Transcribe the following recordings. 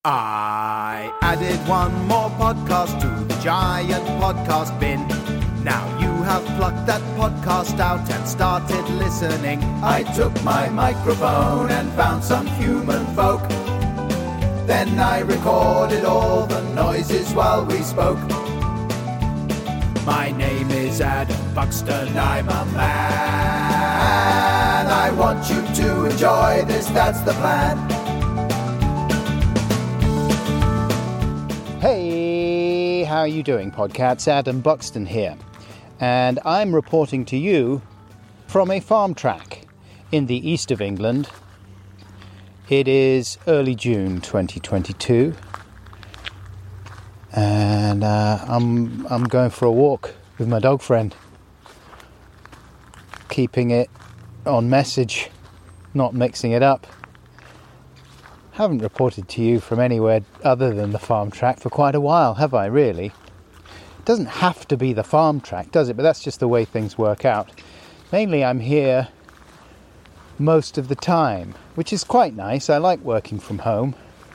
I added one more podcast to the giant podcast bin. Now you have plucked that podcast out and started listening. I took my microphone and found some human folk. Then I recorded all the noises while we spoke. My name is Adam Buxton, I'm a man. I want you to enjoy this, that's the plan. Hey, how are you doing, Podcats? Adam Buxton here. And I'm reporting to you from a farm track in the east of England. It is early June 2022. And I'm going for a walk with my dog friend. Keeping it on message, not mixing it up. Haven't reported to you from anywhere other than the farm track for quite a while, have I, really? It doesn't have to be the farm track, does it? But that's just the way things work out. Mainly I'm here most of the time, which is quite nice. I like working from home.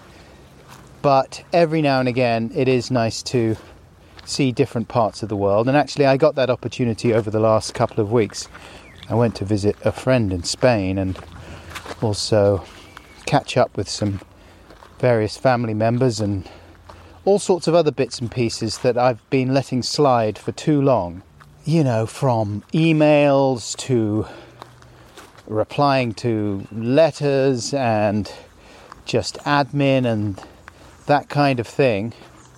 But every now and again, it is nice to see different parts of the world. And actually, I got that opportunity over the last couple of weeks. I went to visit a friend in Spain and also catch up with some various family members and all sorts of other bits and pieces that I've been letting slide for too long. You know, from emails to replying to letters and just admin and that kind of thing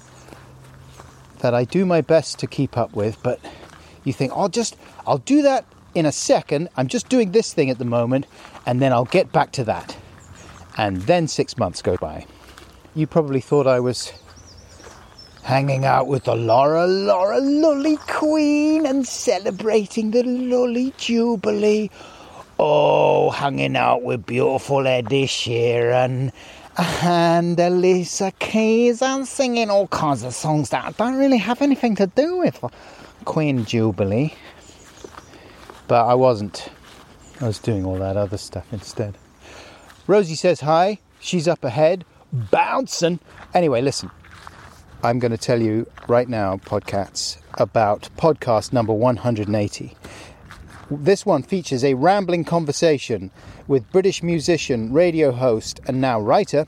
that I do my best to keep up with, but you think, I'll do that in a second. I'm just doing this thing at the moment and then I'll get back to that. And then 6 months go by. You probably thought I was hanging out with the Laura Lully Queen and celebrating the Lully Jubilee. Oh, hanging out with beautiful Eddie Sheeran and Alicia Keys and singing all kinds of songs that don't really have anything to do with Queen Jubilee. But I wasn't. I was doing all that other stuff instead. Rosie says hi. She's up ahead, bouncing. Anyway, listen. I'm going to tell you right now, Podcats, about podcast number 180. This one features a rambling conversation with British musician, radio host, and now writer,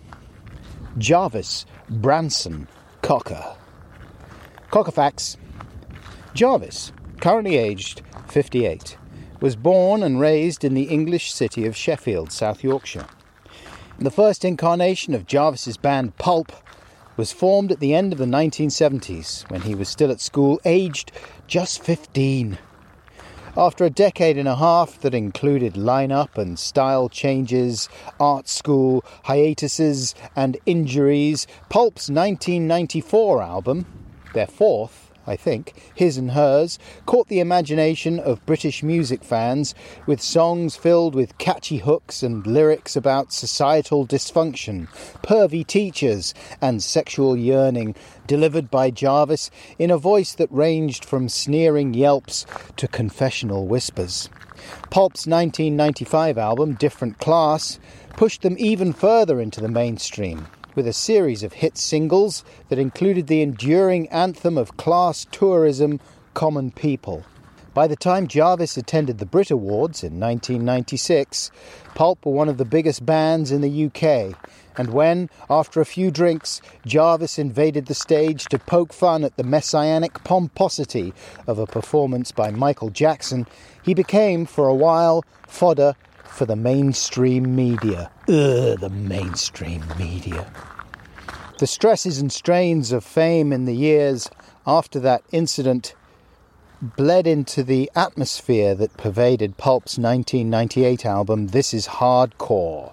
Jarvis Branson Cocker. Cocker facts. Jarvis, currently aged 58, was born and raised in the English city of Sheffield, South Yorkshire. The first incarnation of Jarvis's band Pulp was formed at the end of the 1970s, when he was still at school, aged just 15. After a decade and a half that included line-up and style changes, art school, hiatuses and injuries, Pulp's 1994 album, their fourth, I think, His and Hers, caught the imagination of British music fans with songs filled with catchy hooks and lyrics about societal dysfunction, pervy teachers and sexual yearning, delivered by Jarvis in a voice that ranged from sneering yelps to confessional whispers. Pulp's 1995 album, Different Class, pushed them even further into the mainstream, with a series of hit singles that included the enduring anthem of class tourism, Common People. By the time Jarvis attended the Brit Awards in 1996, Pulp were one of the biggest bands in the UK, and when, after a few drinks, Jarvis invaded the stage to poke fun at the messianic pomposity of a performance by Michael Jackson, he became, for a while, fodder for the mainstream media. The mainstream media. The stresses and strains of fame in the years after that incident bled into the atmosphere that pervaded Pulp's 1998 album, This Is Hardcore.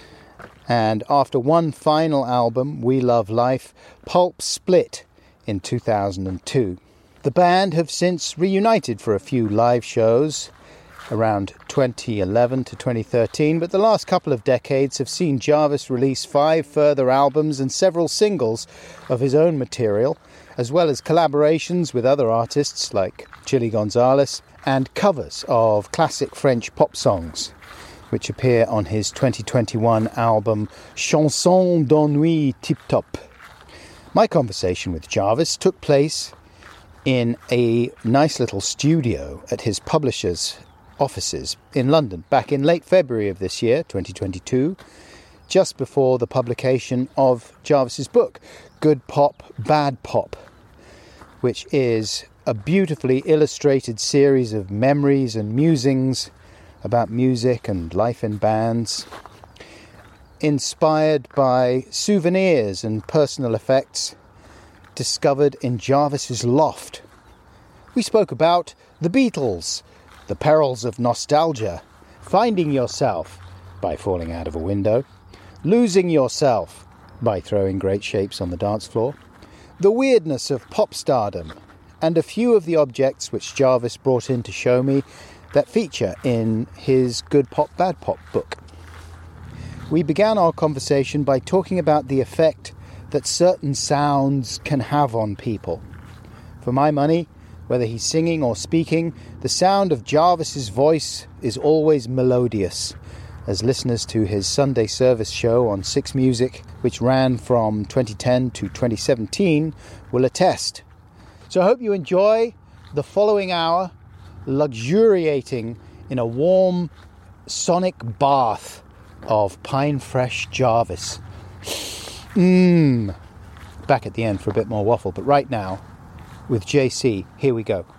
And after one final album, We Love Life, Pulp split in 2002. The band have since reunited for a few live shows around 2011 to 2013, but the last couple of decades have seen Jarvis release 5 further albums and several singles of his own material, as well as collaborations with other artists like Chili Gonzalez and covers of classic French pop songs. which appear on his 2021 album Chanson d'ennui Tip Top. My conversation with Jarvis took place in a nice little studio at his publisher's offices in London back in late February of this year, 2022, just before the publication of Jarvis's book, Good Pop, Bad Pop, which is a beautifully illustrated series of memories and musings about music and life in bands, inspired by souvenirs and personal effects discovered in Jarvis's loft. We spoke about the Beatles, the perils of nostalgia, finding yourself by falling out of a window, losing yourself by throwing great shapes on the dance floor, the weirdness of pop stardom, and a few of the objects which Jarvis brought in to show me that feature in his Good Pop, Bad Pop book. We began our conversation by talking about the effect that certain sounds can have on people. For my money, whether he's singing or speaking, the sound of Jarvis's voice is always melodious, as listeners to his Sunday service show on Six Music, which ran from 2010 to 2017, will attest. So I hope you enjoy the following hour, luxuriating in a warm sonic bath of Pine Fresh Jarvis. Back at the end for a bit more waffle, but right now, with JC, here we go.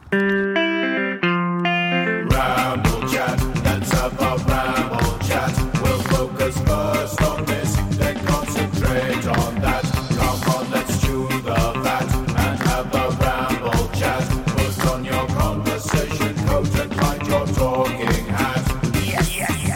Ramble chat, let's have a ramble chat. We'll focus first on this, then concentrate on that. Come on, let's chew the fat and have a ramble chat. Put on your conversation coat and find your talking hat. Yes, yes, yes.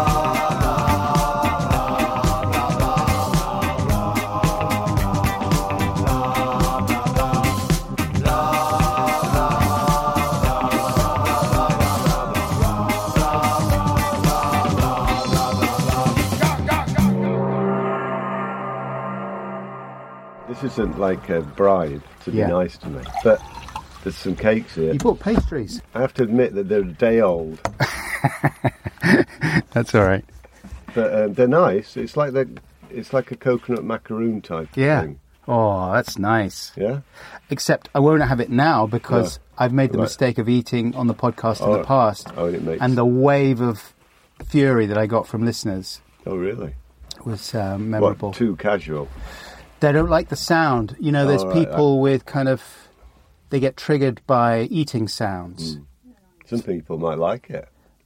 This isn't like a bribe to be Yeah. nice to me, but there's some cakes here. You bought pastries. I have to admit that they're a day old, That's all right. but they're nice. It's like a coconut macaroon type thing. Oh, that's nice. Yeah? Except I won't have it now because I've made the Right. mistake of eating on the podcast in the past. Oh, and it makes... And the wave of fury that I got from listeners Oh, really? was memorable. What, too casual? They don't like the sound. You know, there's Oh, right. people with kind of... They get triggered by eating sounds. Some people might like it.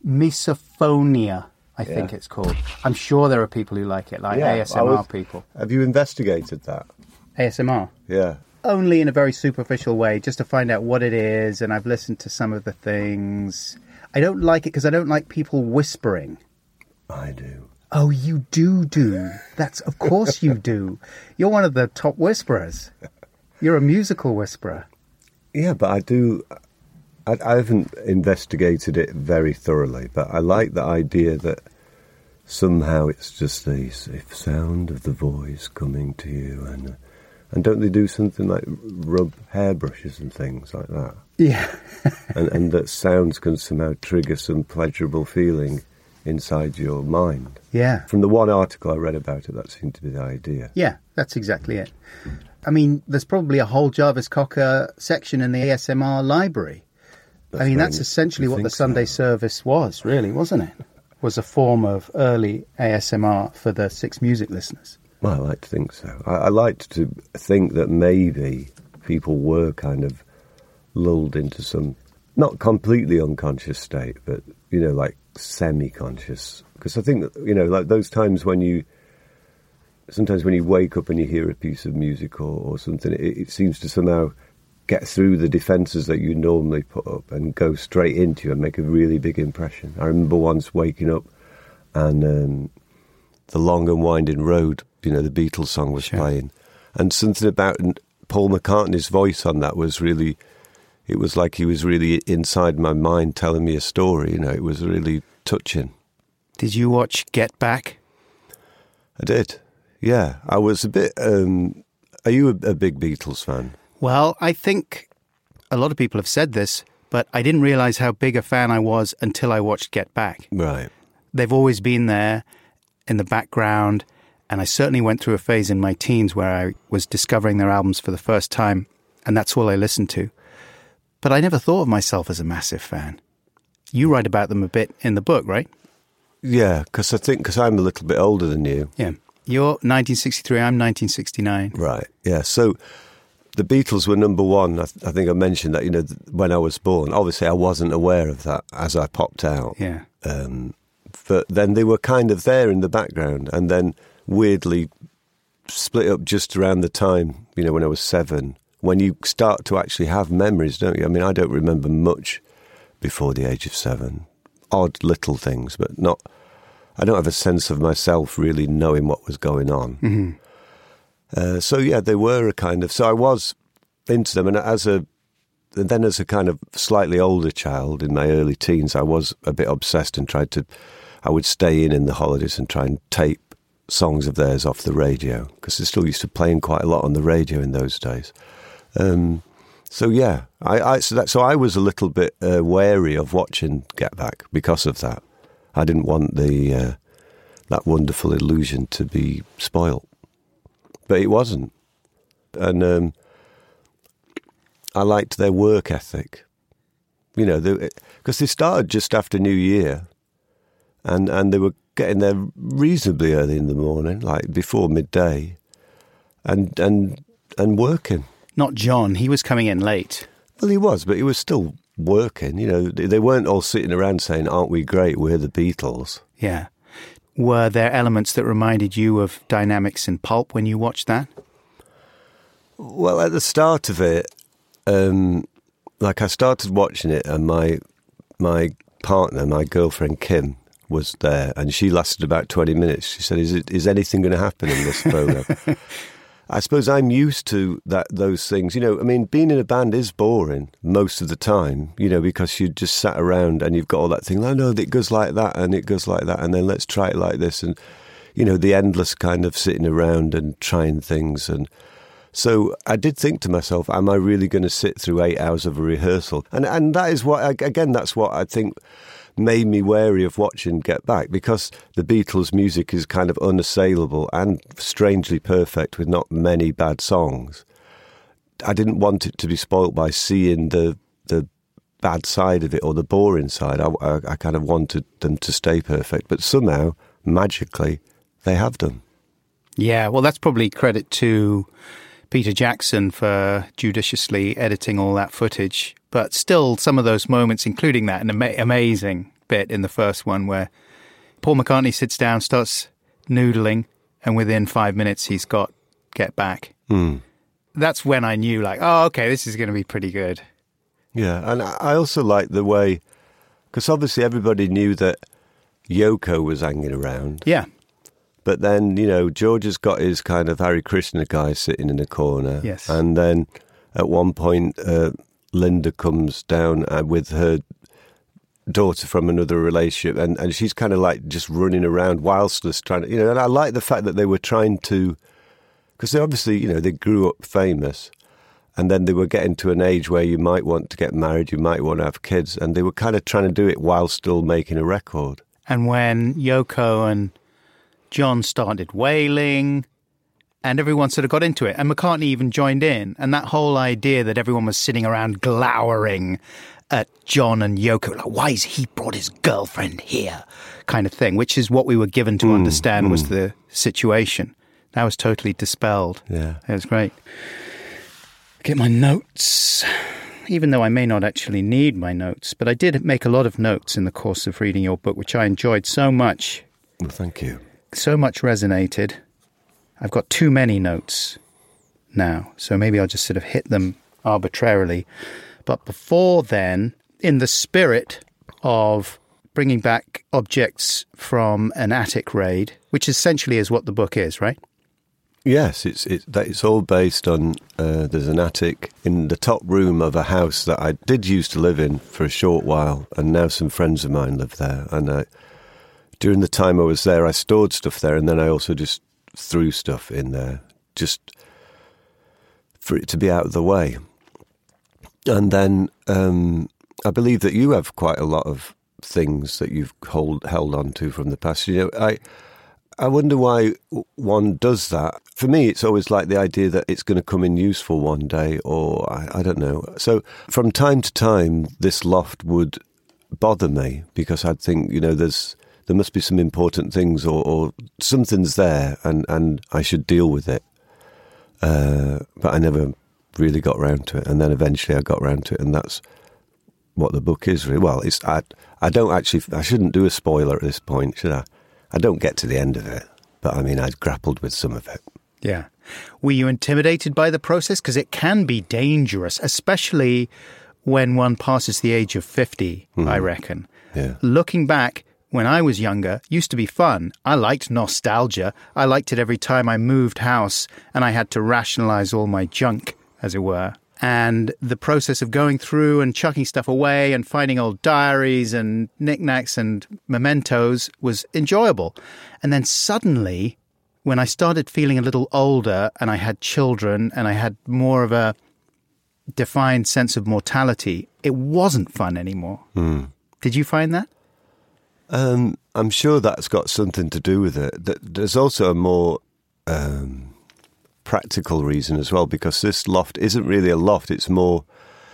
Misophonia, I Yeah. think it's called. I'm sure there are people who like it, like Yeah, ASMR people. Have you investigated that? ASMR? Yeah. Only in a very superficial way, just to find out what it is, and I've listened to some of the things. I don't like it because I don't like people whispering. I do. Oh, you do? That's, of course you do. You're one of the top whisperers. You're a musical whisperer. Yeah, but I do... I haven't investigated it very thoroughly, but I like the idea that somehow it's just the sound of the voice coming to you, and don't they do something like rub hairbrushes and things like that? Yeah. and that sounds can somehow trigger some pleasurable feeling inside your mind. Yeah. From the one article I read about it, that seemed to be the idea. Yeah, that's exactly it. I mean, there's probably a whole Jarvis Cocker section in the ASMR library. That's essentially what the Sunday service was, really, wasn't it? Was a form of early ASMR for the Six Music listeners. Well, I like to think so. I like to think that maybe people were kind of lulled into some, not completely unconscious state, but, like semi-conscious. Because I think that, like those times when sometimes when you wake up and you hear a piece of music or something, it seems to somehow get through the defences that you normally put up and go straight into you and make a really big impression. I remember once waking up and The Long and Winding Road, the Beatles song was playing. And something about Paul McCartney's voice on that was really, it was like he was really inside my mind telling me a story, it was really touching. Did you watch Get Back? I did, yeah. I was a bit, are you a big Beatles fan? Well, I think a lot of people have said this, but I didn't realise how big a fan I was until I watched Get Back. Right. they've always been there in the background. And I certainly went through a phase in my teens where I was discovering their albums for the first time, and that's all I listened to. But I never thought of myself as a massive fan. You write about them a bit in the book, right? Yeah, because I'm a little bit older than you. Yeah. You're 1963, I'm 1969. Right, yeah. So the Beatles were number one. I think I mentioned that, when I was born. Obviously, I wasn't aware of that as I popped out. Yeah. But then they were kind of there in the background, and then weirdly split up just around the time, when I was 7, when you start to actually have memories, don't you? I mean, I don't remember much before the age of 7. Odd little things, but I don't have a sense of myself really knowing what was going on. Mm-hmm. So yeah, they were so I was into them, and as a kind of slightly older child in my early teens, I was a bit obsessed and I would stay in the holidays and try and tape songs of theirs off the radio, because they still used to playing quite a lot on the radio in those days. So yeah, so I was a little bit wary of watching Get Back because of that. I didn't want that wonderful illusion to be spoilt, but it wasn't. And I liked their work ethic, because they started just after New Year, and they were getting there reasonably early in the morning, like before midday, and working. Not John, he was coming in late. Well, he was, but he was still working. They weren't all sitting around saying, "Aren't we great? We're the Beatles." Yeah. Were there elements that reminded you of dynamics in Pulp when you watched that? Well, at the start of it, I started watching it, and my partner, my girlfriend Kim, was there, and she lasted about 20 minutes. She said, "Is anything going to happen in this program?" I suppose I'm used to those things. Being in a band is boring most of the time, because you just sat around and you've got all that thing, no, it goes like that and it goes like that, and then let's try it like this, and, the endless kind of sitting around and trying things. And so I did think to myself, am I really going to sit through 8 hours of a rehearsal? And that is that's what I think made me wary of watching Get Back, because the Beatles' music is kind of unassailable and strangely perfect with not many bad songs. I didn't want it to be spoilt by seeing the bad side of it or the boring side. I kind of wanted them to stay perfect, but somehow, magically, they have them. Yeah, well, that's probably credit to Peter Jackson for judiciously editing all that footage. But still, some of those moments, including that amazing bit in the first one where Paul McCartney sits down, starts noodling, and within 5 minutes he's got Get Back. Mm. That's when I knew, okay, this is going to be pretty good. Yeah, and I also like the way, because obviously everybody knew that Yoko was hanging around. Yeah. But then, George has got his kind of Hare Krishna guy sitting in the corner. Yes. And then at one point, Linda comes down with her daughter from another relationship, and she's kind of just running around whilst trying to, and I like the fact that they were trying to, because they obviously, they grew up famous, and then they were getting to an age where you might want to get married, you might want to have kids, and they were kind of trying to do it while still making a record. And when Yoko and John started wailing, and everyone sort of got into it, and McCartney even joined in, and that whole idea that everyone was sitting around glowering at John and Yoko, why has he brought his girlfriend here, kind of thing, which is what we were given to understand was the situation. That was totally dispelled. Yeah. It was great. Get my notes, even though I may not actually need my notes, but I did make a lot of notes in the course of reading your book, which I enjoyed so much. Well, thank you. So much resonated. I've got too many notes now, so maybe I'll just sort of hit them arbitrarily. But before then, in the spirit of bringing back objects from an attic raid, which essentially is what the book is, right? Yes, it's all based on, there's an attic in the top room of a house that I did used to live in for a short while, and now some friends of mine live there. And during the time I was there, I stored stuff there, and then I also just threw stuff in there, just for it to be out of the way. And then I believe that you have quite a lot of things that you've held on to from the past. You know, I wonder why one does that. For me, it's always like the idea that it's going to come in useful one day, or I don't know. So from time to time, this loft would bother me because I'd think, you know, there must be some important things or something's there and I should deal with it. But I never really got round to it. And then eventually I got round to it, and that's what the book is really. Well, I shouldn't do a spoiler at this point, should I? I don't get to the end of it, but I mean, I'd grappled with some of it. Yeah. Were you intimidated by the process? Because it can be dangerous, especially when one passes the age of 50, I reckon. Yeah. Looking back, when I was younger, used to be fun. I liked nostalgia. I liked it every time I moved house and I had to rationalize all my junk, as it were. And the process of going through and chucking stuff away and finding old diaries and knickknacks and mementos was enjoyable. And then suddenly, when I started feeling a little older and I had children and I had more of a defined sense of mortality, it wasn't fun anymore. Did you find that? I'm sure that's got something to do with it. There's also a more practical reason as well, because this loft isn't really a loft. It's more,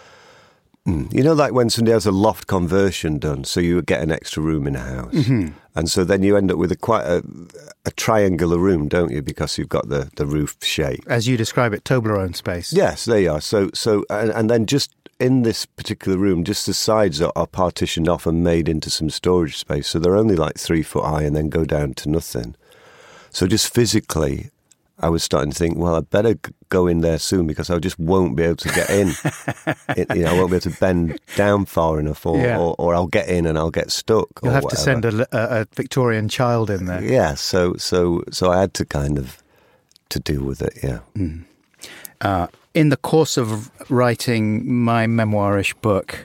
you know, like when somebody has a loft conversion done, so you get an extra room in a house. Mm-hmm. And so then you end up with quite a triangular room, don't you, because you've got the roof shape. As you describe it, Toblerone space. Yes, there you are. So and then just in this particular room, just the sides are partitioned off and made into some storage space. So they're only like 3 foot high and then go down to nothing. So just physically, I was starting to think, well, I better go in there soon because I just won't be able to get in. I won't be able to bend down far enough, or I'll get in and I'll get stuck. You'll have whatever. to send a Victorian child in there. Yeah, so I had to kind of to deal with it. Yeah. In the course of writing my memoirish book,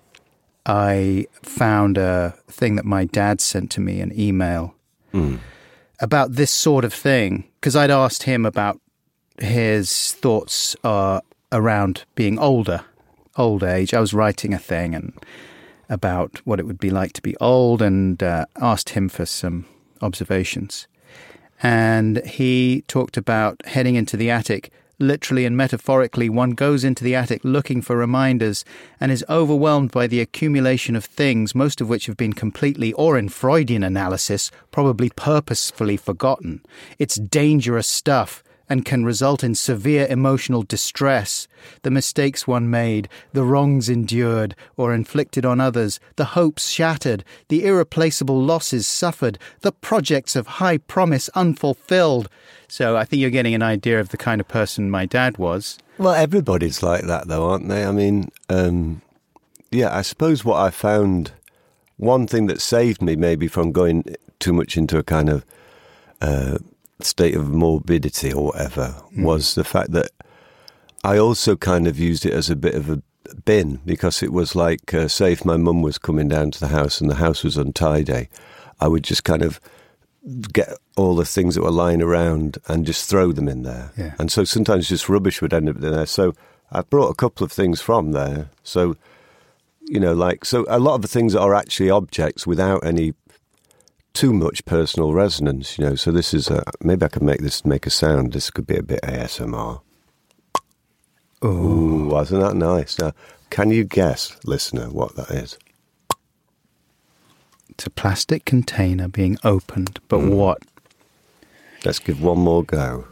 I found a thing that my dad sent to me, an email. About this sort of thing, because I'd asked him about his thoughts around being old age. I was writing a thing and about what it would be like to be old, and asked him for some observations. And he talked about heading into the attic. Literally and metaphorically, one goes into the attic looking for reminders and is overwhelmed by the accumulation of things, most of which have been completely, or in Freudian analysis, probably purposefully forgotten. It's dangerous stuff and can result in severe emotional distress. The mistakes one made, the wrongs endured or inflicted on others, the hopes shattered, the irreplaceable losses suffered, the projects of high promise unfulfilled. So I think you're getting an idea of the kind of person my dad was. Well, everybody's like that, though, aren't they? I mean, I suppose what I found, one thing that saved me maybe from going too much into a kind of state of morbidity or whatever, was the fact that I also kind of used it as a bit of a bin, because it was like, say if my mum was coming down to the house and the house was untidy, I would just kind of get all the things that were lying around and just throw them in there. Yeah. And so sometimes just rubbish would end up in there. So I brought a couple of things from there. So, so a lot of the things are actually objects without any too much personal resonance, So this is maybe I can make a sound. This could be a bit ASMR. Ooh, wasn't that nice? Now, can you guess, listener, what that is? It's a plastic container being opened, but what? Let's give one more go.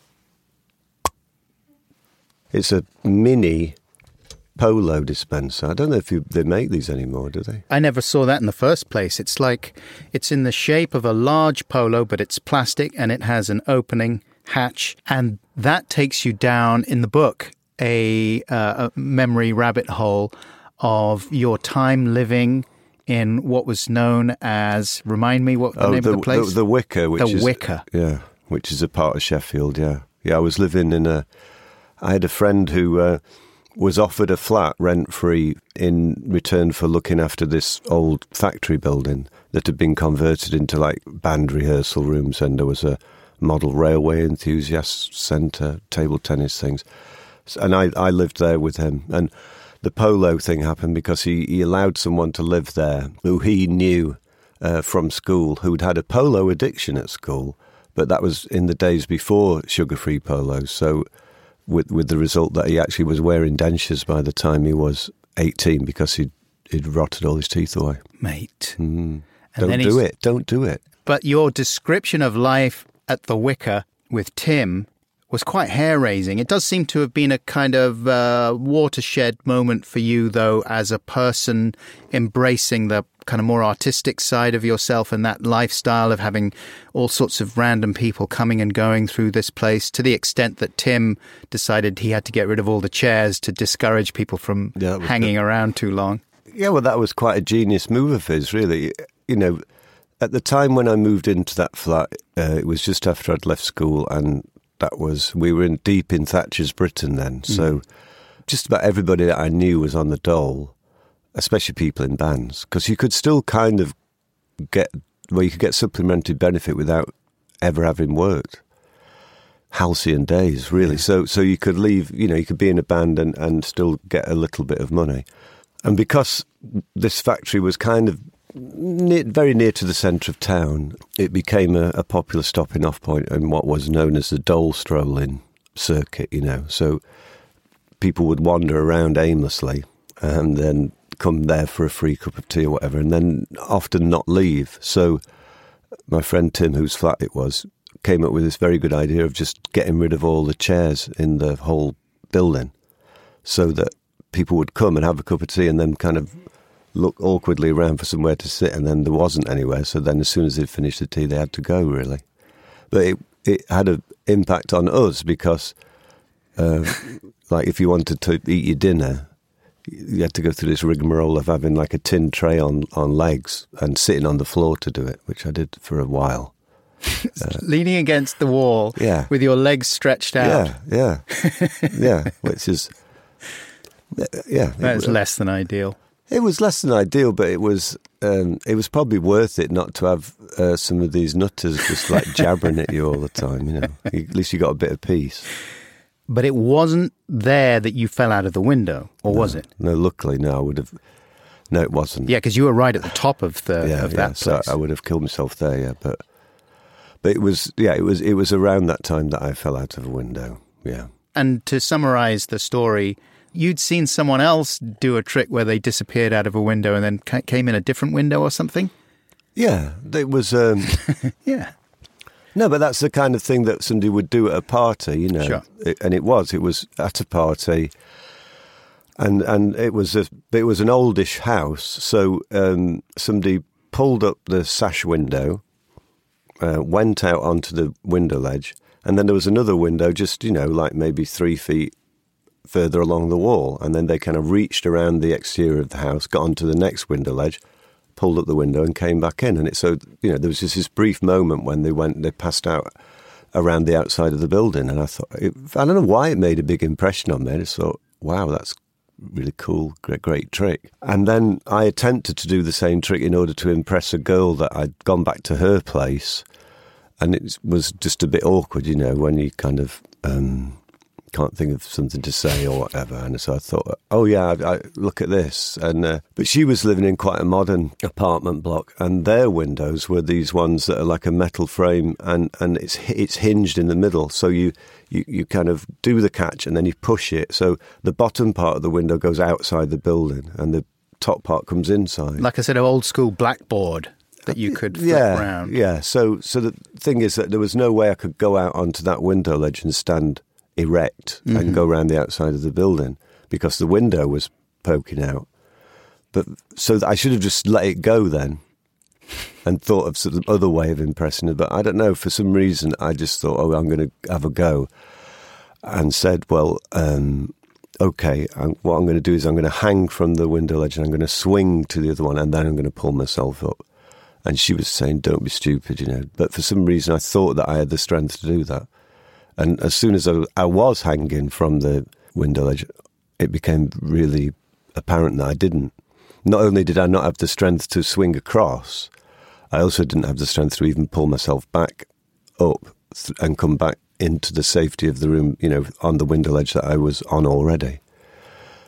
It's a mini Polo dispenser. I don't know if they make these anymore, do they? I never saw that in the first place. It's like, it's in the shape of a large Polo, but it's plastic and it has an opening hatch. And that takes you down in the book a memory rabbit hole of your time living in what was known as, remind me what the name of the place? The Wicker. The Wicker. Yeah, which is a part of Sheffield, yeah. Yeah, I was living I had a friend who was offered a flat rent-free in return for looking after this old factory building that had been converted into like band rehearsal rooms, and there was a model railway enthusiast centre, table tennis things. And I lived there with him. And the polo thing happened because he allowed someone to live there who he knew from school, who'd had a polo addiction at school, but that was in the days before sugar-free polos. So with the result that he actually was wearing dentures by the time he was 18 because he'd rotted all his teeth away. Mate. Don't do it. But your description of life at the Wicker with Tim was quite hair-raising. It does seem to have been a kind of watershed moment for you, though, as a person embracing the kind of more artistic side of yourself and that lifestyle of having all sorts of random people coming and going through this place, to the extent that Tim decided he had to get rid of all the chairs to discourage people from hanging around too long. Yeah, well, that was quite a genius move of his, really. You know, at the time when I moved into that flat, it was just after I'd left school, and we were deep in Thatcher's Britain then, so just about everybody that I knew was on the dole, especially people in bands, because you could still kind of you could get supplementary benefit without ever having worked. Halcyon days, really. Yeah. So you could leave, you could be in a band and still get a little bit of money. And because this factory was kind of very near to the centre of town, it became a popular stopping off point in what was known as the dole strolling circuit, So people would wander around aimlessly and then come there for a free cup of tea or whatever, and then often not leave. So my friend Tim, whose flat it was, came up with this very good idea of just getting rid of all the chairs in the whole building so that people would come and have a cup of tea and then kind of look awkwardly around for somewhere to sit, and then there wasn't anywhere. So then as soon as they'd finished the tea, they had to go, really. But it had an impact on us because, like, if you wanted to eat your dinner, you had to go through this rigmarole of having like a tin tray on legs and sitting on the floor to do it, which I did for a while. Leaning against the wall with your legs stretched out. Yeah, which is... That's less than ideal. It was less than ideal, but it was probably worth it not to have some of these nutters just like jabbering at you all the time, At least you got a bit of peace. But it wasn't there that you fell out of the window, or was it? No, luckily, no, I would have... No, it wasn't. Yeah, because you were right at the top of that place. So I would have killed myself there, but it was around that time that I fell out of a window, yeah. And to summarise the story, you'd seen someone else do a trick where they disappeared out of a window and then came in a different window or something? Yeah, it was... yeah. No, but that's the kind of thing that somebody would do at a party, Sure. And it was at a party, and it was an oldish house. So somebody pulled up the sash window, went out onto the window ledge, and then there was another window just like maybe 3 feet further along the wall, and then they kind of reached around the exterior of the house, got onto the next window ledge, pulled up the window and came back in. And there was just this brief moment when they passed out around the outside of the building. And I thought, I don't know why it made a big impression on me. I just thought, wow, that's really cool, great trick. And then I attempted to do the same trick in order to impress a girl that I'd gone back to her place. And it was just a bit awkward, when you kind of... can't think of something to say or whatever, and so I thought, I look at this, and but she was living in quite a modern apartment block, and their windows were these ones that are like a metal frame, and it's hinged in the middle, so you kind of do the catch and then you push it, so the bottom part of the window goes outside the building and the top part comes inside, like I said, an old school blackboard that you could flip around. Yeah. So the thing is that there was no way I could go out onto that window ledge and stand erect and go around the outside of the building because the window was poking out. But so I should have just let it go then and thought of some other way of impressing her. But I don't know, for some reason I just thought, I'm going to have a go, and said, well, okay, what I'm going to do is I'm going to hang from the window ledge and I'm going to swing to the other one and then I'm going to pull myself up. And she was saying, don't be stupid, But for some reason I thought that I had the strength to do that. And as soon as I was hanging from the window ledge, it became really apparent that I didn't. Not only did I not have the strength to swing across, I also didn't have the strength to even pull myself back up and come back into the safety of the room, on the window ledge that I was on already.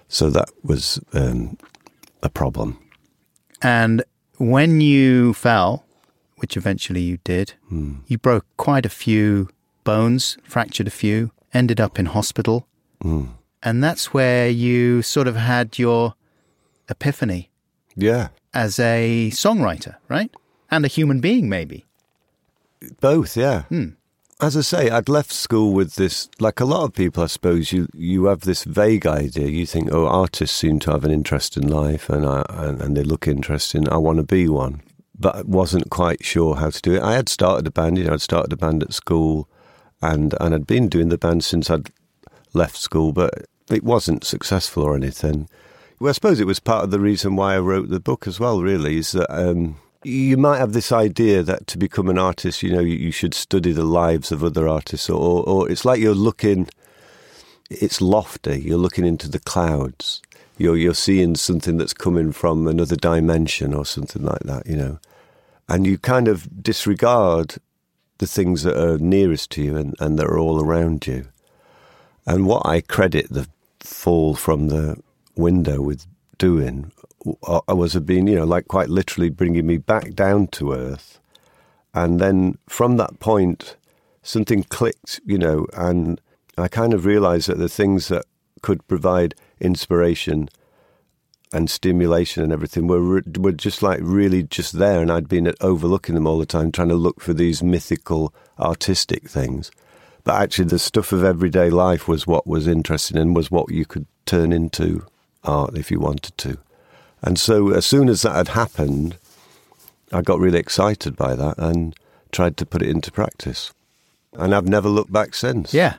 So that was a problem. And when you fell, which eventually you did, you broke quite a few bones, fractured a few, ended up in hospital. And that's where you sort of had your epiphany. Yeah. As a songwriter, right? And a human being, maybe. Both, yeah. As I say, I'd left school with this, like a lot of people, I suppose, you have this vague idea. You think, oh, artists seem to have an interest in life and they look interesting. I want to be one. But I wasn't quite sure how to do it. I had started a band, I'd started a band at school and I'd been doing the band since I'd left school, but it wasn't successful or anything. Well, I suppose it was part of the reason why I wrote the book as well, really, is that you might have this idea that to become an artist, you should study the lives of other artists, or it's like you're looking, it's lofty, you're looking into the clouds, you're seeing something that's coming from another dimension or something like that, and you kind of disregard the things that are nearest to you and that are all around you. And what I credit the fall from the window with doing was being, like quite literally bringing me back down to earth. And then from that point, something clicked, and I kind of realised that the things that could provide inspiration and stimulation and everything were just like really just there, and I'd been overlooking them all the time, trying to look for these mythical artistic things. But actually the stuff of everyday life was what was interesting and was what you could turn into art if you wanted to. And so as soon as that had happened, I got really excited by that and tried to put it into practice. And I've never looked back since. Yeah.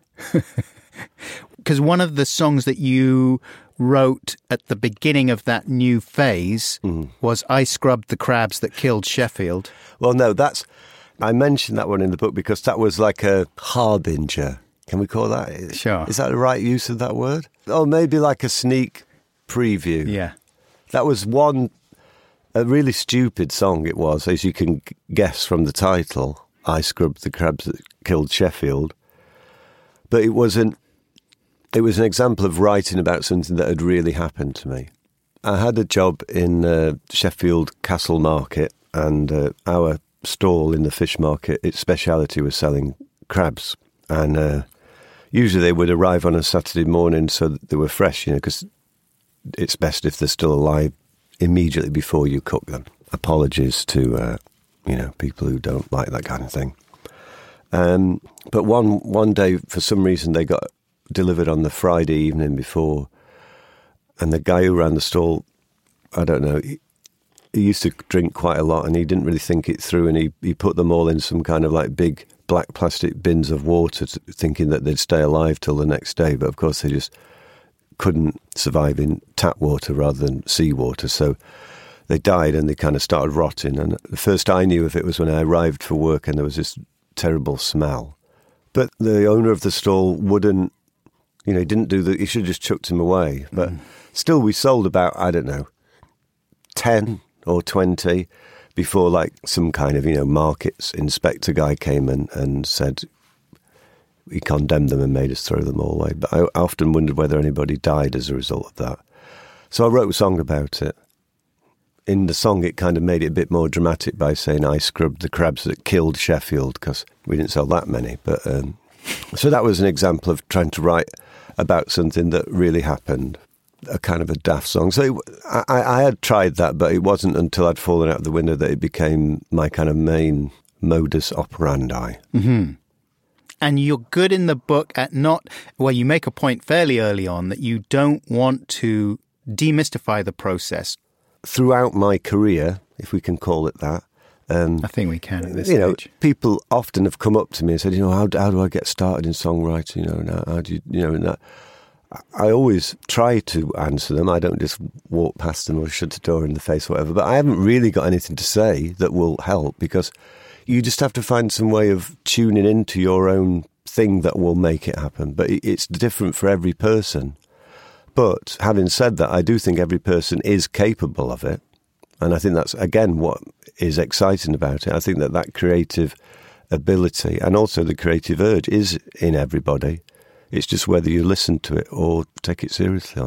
Because one of the songs that you wrote at the beginning of that new phase was I Scrubbed the Crabs That Killed Sheffield. Well, no, I mentioned that one in the book because that was like a harbinger. Can we call that? Sure. Is that the right use of that word? Oh, maybe like a sneak preview. Yeah. That was a really stupid song it was, as you can guess from the title, I Scrubbed the Crabs That Killed Sheffield. But it was an example of writing about something that had really happened to me. I had a job in Sheffield Castle Market, and our stall in the fish market, its speciality was selling crabs. And usually they would arrive on a Saturday morning so that they were fresh, because it's best if they're still alive immediately before you cook them. Apologies to, people who don't like that kind of thing. But one day, for some reason, they got delivered on the Friday evening before, and the guy who ran the stall, I don't know, he used to drink quite a lot, and he didn't really think it through, and he put them all in some kind of like big black plastic bins of water, thinking that they'd stay alive till the next day, but of course they just couldn't survive in tap water rather than seawater, so they died and they kind of started rotting. And the first I knew of it was when I arrived for work and there was this terrible smell. But the owner of the stall wouldn't, he didn't do that. He should have just chucked him away. But still, we sold about, 10 or 20 before like some kind of, markets inspector guy came and said he condemned them and made us throw them all away. But I often wondered whether anybody died as a result of that. So I wrote a song about it. In the song, it kind of made it a bit more dramatic by saying I scrubbed the crabs that killed Sheffield, because we didn't sell that many. But so that was an example of trying to write about something that really happened, a kind of a daft song. So I had tried that, but it wasn't until I'd fallen out of the window that it became my kind of main modus operandi. Mm-hmm. And you're good in the book at you make a point fairly early on that you don't want to demystify the process. Throughout my career, if we can call it that. I think we can at this stage. People often have come up to me and said, how do I get started in songwriting? How do you, and that. I always try to answer them. I don't just walk past them or shut the door in the face or whatever. But I haven't really got anything to say that will help, because you just have to find some way of tuning into your own thing that will make it happen. But it's different for every person. But having said that, I do think every person is capable of it. And I think that's, again, what is exciting about it. I think that creative ability and also the creative urge is in everybody. It's just whether you listen to it or take it seriously or not.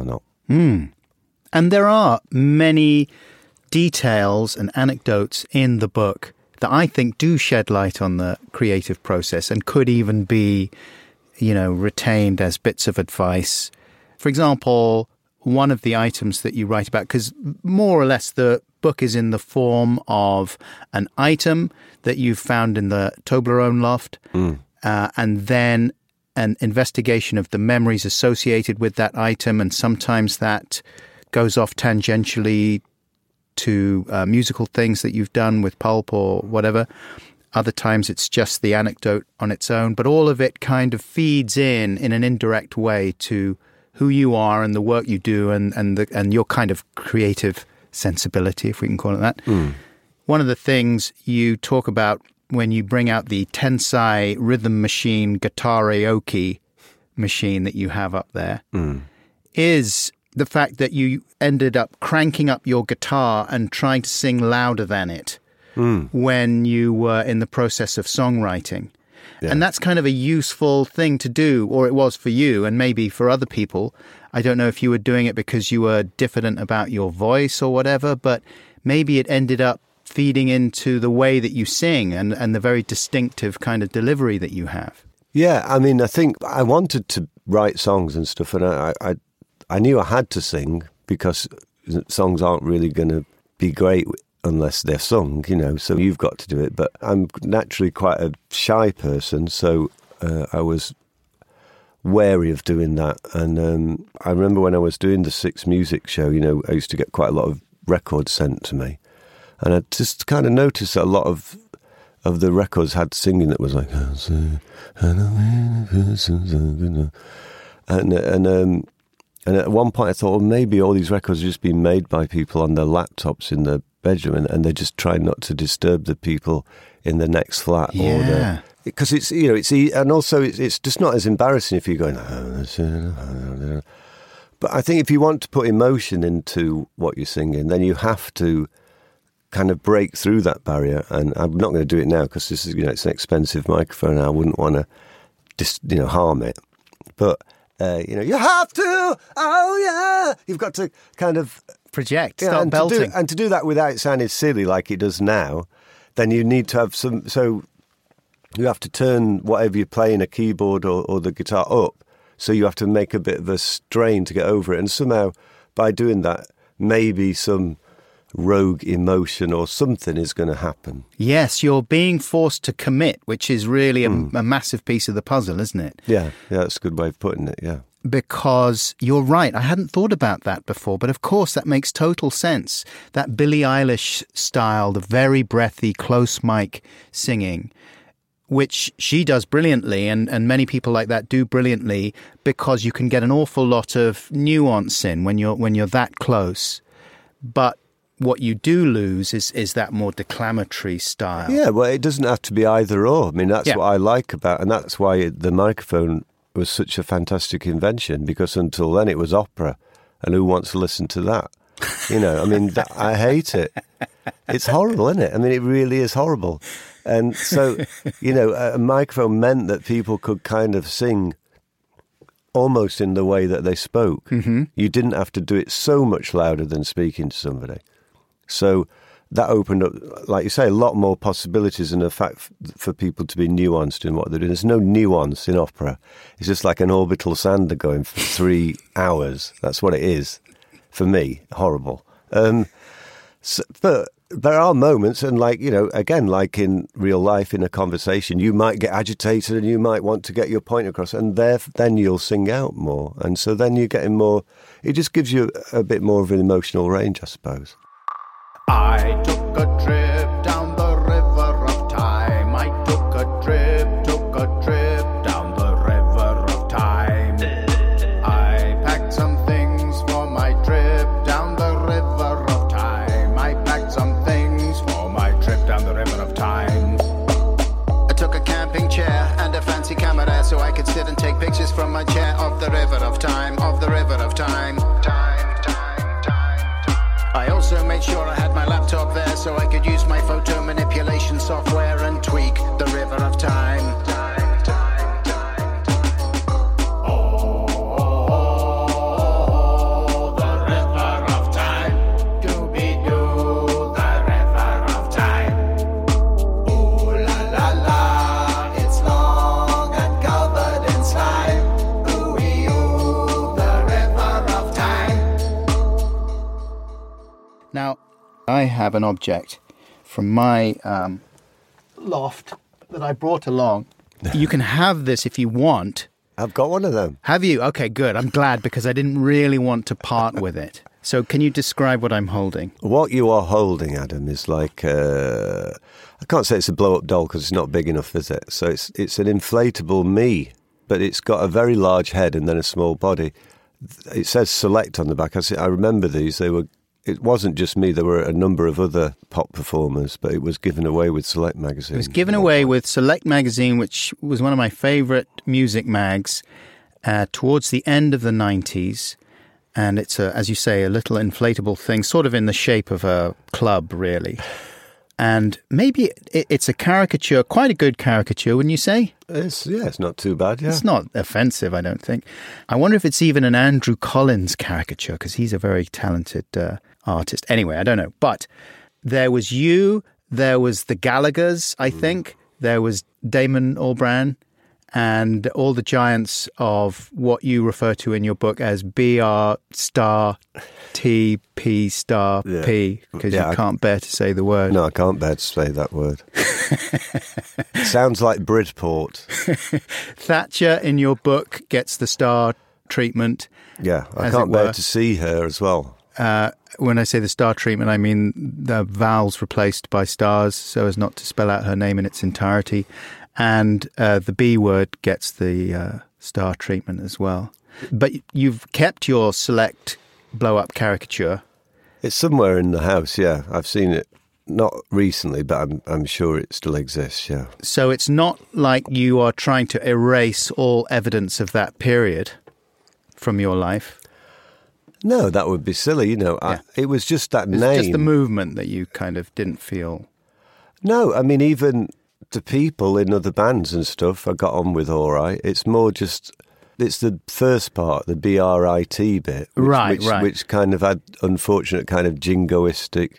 And there are many details and anecdotes in the book that I think do shed light on the creative process and could even be, retained as bits of advice. For example, one of the items that you write about, because more or less the book is in the form of an item that you've found in the Toblerone loft, and then an investigation of the memories associated with that item, and sometimes that goes off tangentially to musical things that you've done with Pulp or whatever. Other times it's just the anecdote on its own, but all of it kind of feeds in an indirect way to who you are and the work you do and your kind of creative sensibility, if we can call it that. One of the things you talk about when you bring out the Tensai Rhythm Machine Guitar-Aoki machine that you have up there is the fact that you ended up cranking up your guitar and trying to sing louder than it when you were in the process of songwriting. Yeah. And that's kind of a useful thing to do, or it was for you and maybe for other people. I don't know if you were doing it because you were diffident about your voice or whatever, but maybe it ended up feeding into the way that you sing and the very distinctive kind of delivery that you have. Yeah, I mean, I think I wanted to write songs and stuff, and I knew I had to sing because songs aren't really going to be great unless they're sung, so you've got to do it. But I'm naturally quite a shy person, so I was wary of doing that. And I remember when I was doing the Six Music show, I used to get quite a lot of records sent to me. And I just kind of noticed that a lot of the records had singing that was like... And at one point I thought, well, maybe all these records have just been made by people on their laptops in their bedroom, and they're just trying not to disturb the people in the next flat. Yeah. Because it's, and also it's just not as embarrassing if you're going... But I think if you want to put emotion into what you're singing, then you have to kind of break through that barrier. And I'm not going to do it now because this is, it's an expensive microphone and I wouldn't want to just, harm it. But... you have to, you've got to kind of... project, start belting. And to do that without sounding silly like it does now, then you need to have some... So you have to turn whatever you're playing, a keyboard or the guitar up, so you have to make a bit of a strain to get over it. And somehow, by doing that, maybe some rogue emotion or something is going to happen. Yes, you're being forced to commit, which is really a massive piece of the puzzle, isn't it? Yeah, that's a good way of putting it, yeah. Because you're right, I hadn't thought about that before, but of course that makes total sense. That Billie Eilish style, the very breathy, close mic singing, which she does brilliantly, and many people like that do brilliantly, because you can get an awful lot of nuance in when you're that close. But what you do lose is that more declamatory style. Yeah, well, it doesn't have to be either or. I mean, that's what I like about, and that's why the microphone was such a fantastic invention, because until then it was opera, and who wants to listen to that? I mean, I hate it. It's horrible, isn't it? I mean, it really is horrible. And so, a microphone meant that people could kind of sing almost in the way that they spoke. Mm-hmm. You didn't have to do it so much louder than speaking to somebody. So that opened up, like you say, a lot more possibilities and a fact for people to be nuanced in what they're doing. There's no nuance in opera. It's just like an orbital sander going for 3 hours. That's what it is. For me, horrible. But there are moments, and again, like in real life, in a conversation, you might get agitated and you might want to get your point across, and then you'll sing out more. And so then you're getting more, it just gives you a bit more of an emotional range, I suppose. I took a trip down the river of time. I took a trip down the river of time. I packed some things for my trip down the river of time. I packed some things for my trip down the river of time. I took a camping chair and a fancy camera so I could sit and take pictures from my chair of the river of time, of the river of time. I also made sure I had my laptop there so I could use my photo manipulation software and tweak the river of time. Oh, the I have an object from my loft that I brought along. You can have this if you want. I've got one of them. Have you? Okay, good. I'm glad because I didn't really want to part with it. So can you describe what I'm holding? What you are holding, Adam, is like I can't say it's a blow-up doll because it's not big enough, is it? So it's an inflatable me, but it's got a very large head and then a small body. It says Select on the back. I remember these. It wasn't just me. There were a number of other pop performers, but it was given away with Select magazine. It was given away with Select magazine, which was one of my favourite music mags towards the end of the 90s. And it's, as you say, a little inflatable thing, sort of in the shape of a club, really. And maybe it's a caricature, quite a good caricature, wouldn't you say? It's not too bad, yeah. It's not offensive, I don't think. I wonder if it's even an Andrew Collins caricature, because he's a very talented artist. Anyway, I don't know. But there was you, there was the Gallaghers, I think. There was Damon Albarn. And all the giants of what you refer to in your book as BR star T P star P, because you can't bear to say the word. No, I can't bear to say that word. It sounds like Bridport. Thatcher in your book gets the star treatment. Yeah, I can't bear to see her as well. When I say the star treatment, I mean the vowels replaced by stars so as not to spell out her name in its entirety. And the B word gets the star treatment as well. But you've kept your Select blow-up caricature. It's somewhere in the house, yeah. I've seen it, not recently, but I'm sure it still exists, yeah. So it's not like you are trying to erase all evidence of that period from your life? No, that would be silly, you know. Yeah. It was just that it's name. It's just the movement that you kind of didn't feel. No, I mean, even the people in other bands and stuff I got on with all right. It's more just, it's the first part, the BRIT bit, which kind of had unfortunate kind of jingoistic,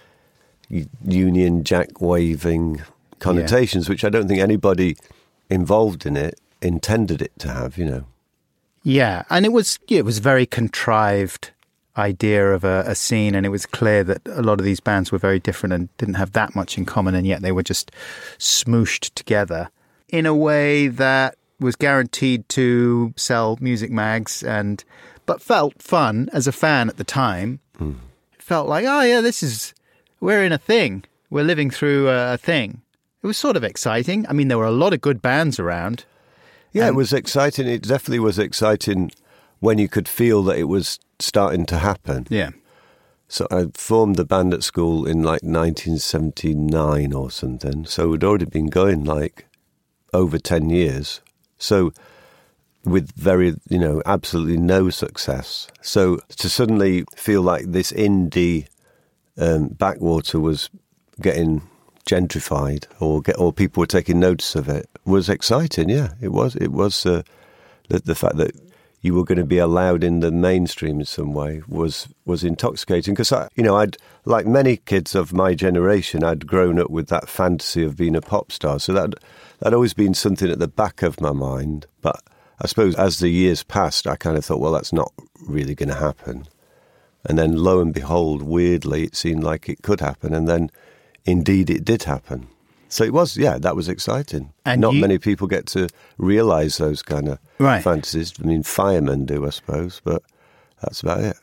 Union Jack waving connotations, which I don't think anybody involved in it intended it to have, you know. Yeah, and it was very contrived idea of a scene, and it was clear that a lot of these bands were very different and didn't have that much in common, and yet they were just smooshed together in a way that was guaranteed to sell music mags, but felt fun as a fan at the time. It felt like, oh yeah, we're in a thing, we're living through a thing. It was sort of exciting. I mean, there were a lot of good bands around. Yeah, it was exciting. It definitely was exciting when you could feel that it was starting to happen. Yeah. So I formed the band at school in like 1979 or something. So we'd already been going like over 10 years. So with very, absolutely no success. So to suddenly feel like this indie backwater was getting gentrified or people were taking notice of it was exciting. Yeah, it was. It was the fact that you were going to be allowed in the mainstream in some way was intoxicating, because I'd, like many kids of my generation, I'd grown up with that fantasy of being a pop star, so that'd always been something at the back of my mind. But I suppose as the years passed, I kind of thought, well, that's not really going to happen. And then lo and behold, weirdly, it seemed like it could happen, and then indeed it did happen. So it was, that was exciting. And not many people get to realise those kind of fantasies. I mean, firemen do, I suppose, but that's about it.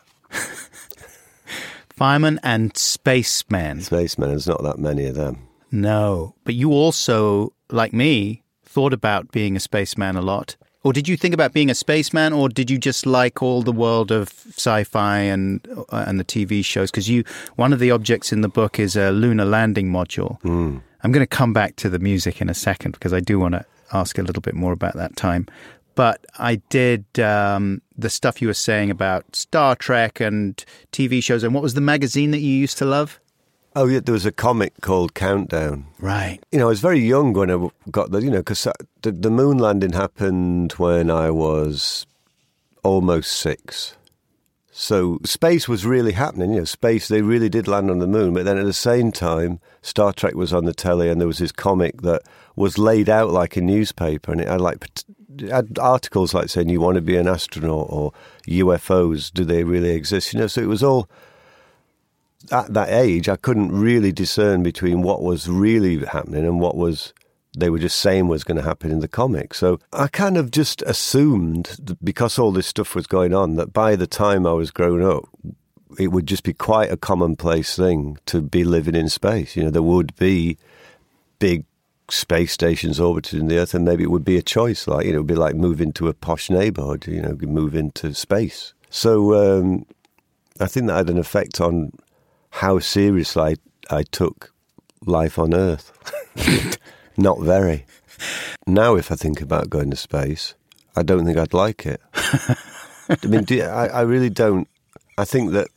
Firemen and spacemen. Spacemen, there's not that many of them. No, but you also, like me, thought about being a spaceman a lot. Or did you think about being a spaceman, or did you just like all the world of sci-fi and the TV shows? Because one of the objects in the book is a lunar landing module. I'm going to come back to the music in a second because I do want to ask a little bit more about that time. But I did the stuff you were saying about Star Trek and TV shows. And what was the magazine that you used to love? Oh, yeah, there was a comic called Countdown. Right. I was very young when I got because the moon landing happened when I was almost 6. So space was really happening, space, they really did land on the moon. But then at the same time, Star Trek was on the telly, and there was this comic that was laid out like a newspaper, and it had articles like saying you want to be an astronaut, or UFOs, do they really exist? So it was all at that age, I couldn't really discern between what was really happening and what was they were just saying was going to happen in the comic. So I kind of just assumed, that because all this stuff was going on, that by the time I was grown up, it would just be quite a commonplace thing to be living in space. You know, there would be big space stations orbiting the Earth, and maybe it would be a choice. Like, you know, it would be like moving to a posh neighbourhood, you know, move into space. So I think that had an effect on how seriously I took life on Earth. Not very. Now, if I think about going to space, I don't think I'd like it. I mean, I really don't. I think that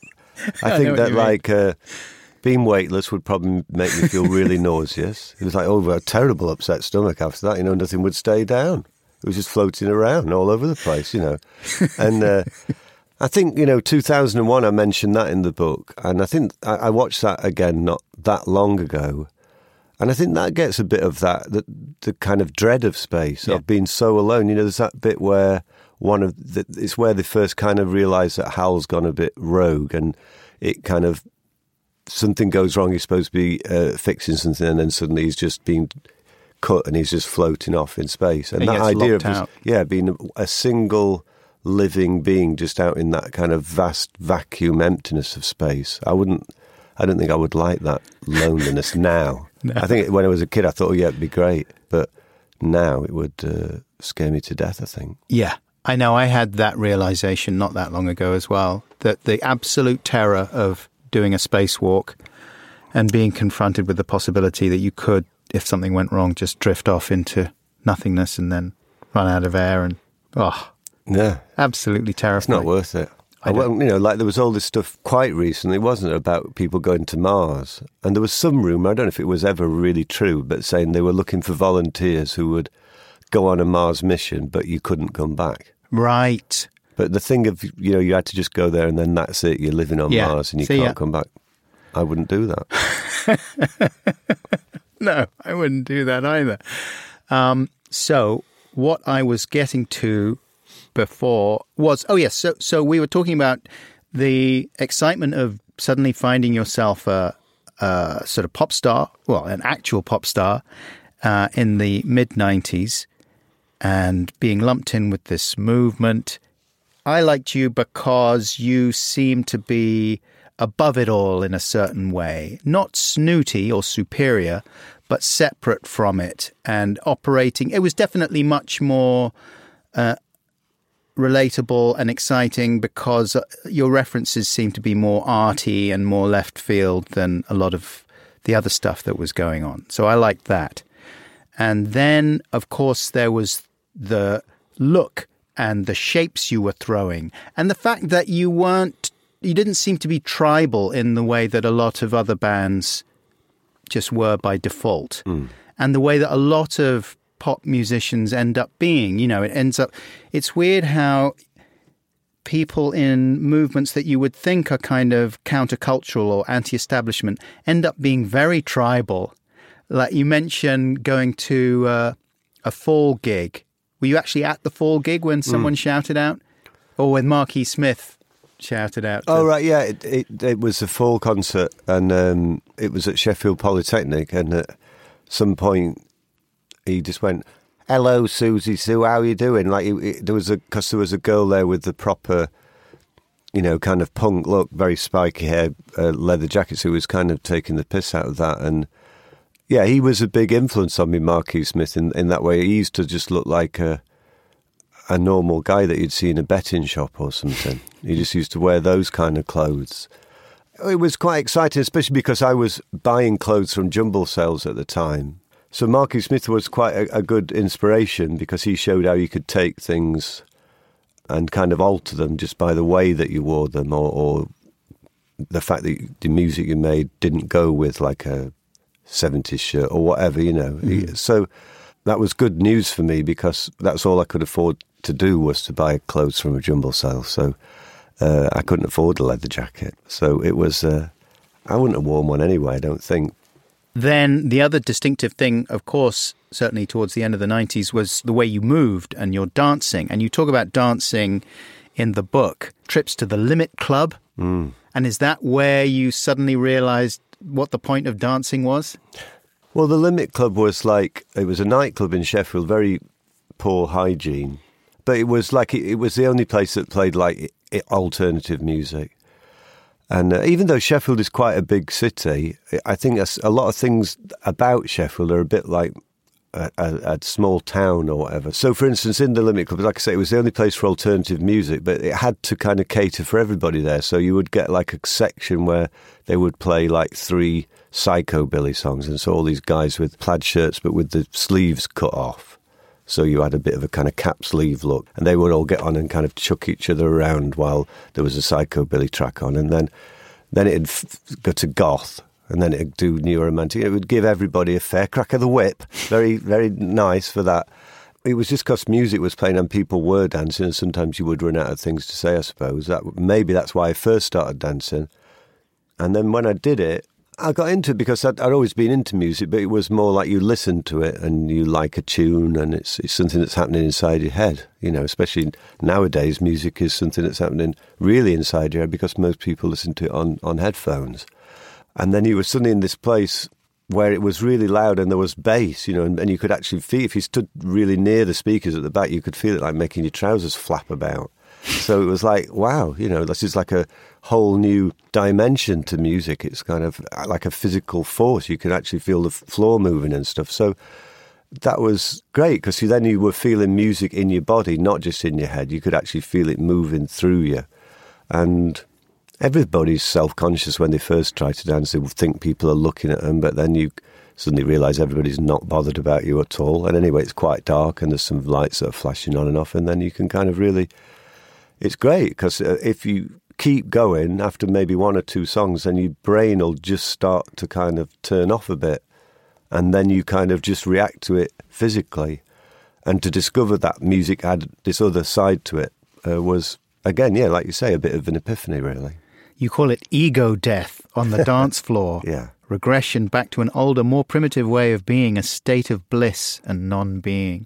being weightless would probably make me feel really nauseous. It was like, a terrible upset stomach after that. You know, nothing would stay down. It was just floating around all over the place, you know. And I think, 2001, I mentioned that in the book. And I think I watched that again not that long ago. And I think that gets a bit of the kind of dread of space, of being so alone. You know, there's that bit where it's where they first kind of realise that Hal's gone a bit rogue, and it kind of, something goes wrong, he's supposed to be fixing something, and then suddenly he's just been cut and he's just floating off in space. And that idea of being a single living being just out in that kind of vast vacuum emptiness of space, I don't think I would like that loneliness now. No. I think when I was a kid, I thought, it'd be great. But now it would scare me to death, I think. Yeah, I know. I had that realization not that long ago as well, that the absolute terror of doing a spacewalk and being confronted with the possibility that you could, if something went wrong, just drift off into nothingness and then run out of air. And, absolutely terrifying. It's not worth it. There was all this stuff quite recently, wasn't it, about people going to Mars? And there was some rumour, I don't know if it was ever really true, but saying they were looking for volunteers who would go on a Mars mission, but you couldn't come back. Right. But the thing of, you had to just go there and then that's it, you're living on Mars and you can't come back. I wouldn't do that. No, I wouldn't do that either. So what I was getting to before was, so we were talking about the excitement of suddenly finding yourself a sort of pop star, an actual pop star in the mid-90s and being lumped in with this movement. I liked you because you seemed to be above it all in a certain way, not snooty or superior, but separate from it and operating. It was definitely much more relatable and exciting because your references seem to be more arty and more left field than a lot of the other stuff that was going on. So I liked that. And then, of course, there was the look and the shapes you were throwing and the fact that you didn't seem to be tribal in the way that a lot of other bands just were by default. And the way that a lot of pop musicians end up being, it's weird how people in movements that you would think are kind of countercultural or anti-establishment end up being very tribal. Like you mentioned going to a Fall gig. Were you actually at the Fall gig when someone shouted out? Or when Marquis Smith shouted out? Oh, right, yeah. It was a Fall concert and it was at Sheffield Polytechnic, and at some point he just went, "Hello, Susie Sue, how are you doing?" Like there was a girl there with the proper, kind of punk look, very spiky hair, leather jackets, who was kind of taking the piss out of that. And yeah, he was a big influence on me, Marquis Smith, in that way. He used to just look like a normal guy that you'd see in a betting shop or something. He just used to wear those kind of clothes. It was quite exciting, especially because I was buying clothes from jumble sales at the time. So Marquis Smith was quite a good inspiration because he showed how you could take things and kind of alter them just by the way that you wore them, or the fact that the music you made didn't go with like a 70s shirt or whatever, So that was good news for me because that's all I could afford to do was to buy clothes from a jumble sale. So I couldn't afford a leather jacket. So it was, I wouldn't have worn one anyway, I don't think. Then the other distinctive thing, of course, certainly towards the end of the 90s, was the way you moved and your dancing. And you talk about dancing in the book. Trips to the Limit Club And is that where you suddenly realised what the point of dancing was? Well, the Limit Club was like, it was a nightclub in Sheffield, very poor hygiene. But it was like, it was the only place that played like alternative music. And even though Sheffield is quite a big city, I think a lot of things about Sheffield are a bit like a small town or whatever. So, for instance, in the Limit Club, like I say, it was the only place for alternative music, but it had to kind of cater for everybody there. So you would get like a section where they would play like 3 psychobilly songs, and so all these guys with plaid shirts but with the sleeves cut off. So you had a bit of a kind of cap sleeve look, and they would all get on and kind of chuck each other around while there was a psychobilly track on, and then it'd go to goth. And then it'd do new romantic. It would give everybody a fair crack of the whip. Very, very nice for that. It was just because music was playing and people were dancing, and sometimes you would run out of things to say, I suppose. Maybe that's why I first started dancing. And then when I did it, I got into it because I'd always been into music, but it was more like you listen to it and you like a tune, and it's something that's happening inside your head. You know, especially nowadays, music is something that's happening really inside your head because most people listen to it on headphones. And then you were suddenly in this place where it was really loud and there was bass, you know, and you could actually feel, if you stood really near the speakers at the back, you could feel it like making your trousers flap about. So it was like, wow, you know, this is like a whole new dimension to music. It's kind of like a physical force. You can actually feel the floor moving and stuff. So that was great because then you were feeling music in your body, not just in your head. You could actually feel it moving through you. And everybody's self-conscious when they first try to dance. They think people are looking at them, but then you suddenly realise everybody's not bothered about you at all. And anyway, it's quite dark and there's some lights that are flashing on and off, and then you can kind of really... It's great, because if you keep going after maybe 1 or 2 songs, then your brain will just start to kind of turn off a bit, and then you kind of just react to it physically. And to discover that music had this other side to it was, again, yeah, like you say, a bit of an epiphany, really. You call it ego death on the dance floor. Yeah. Regression back to an older, more primitive way of being, a state of bliss and non-being.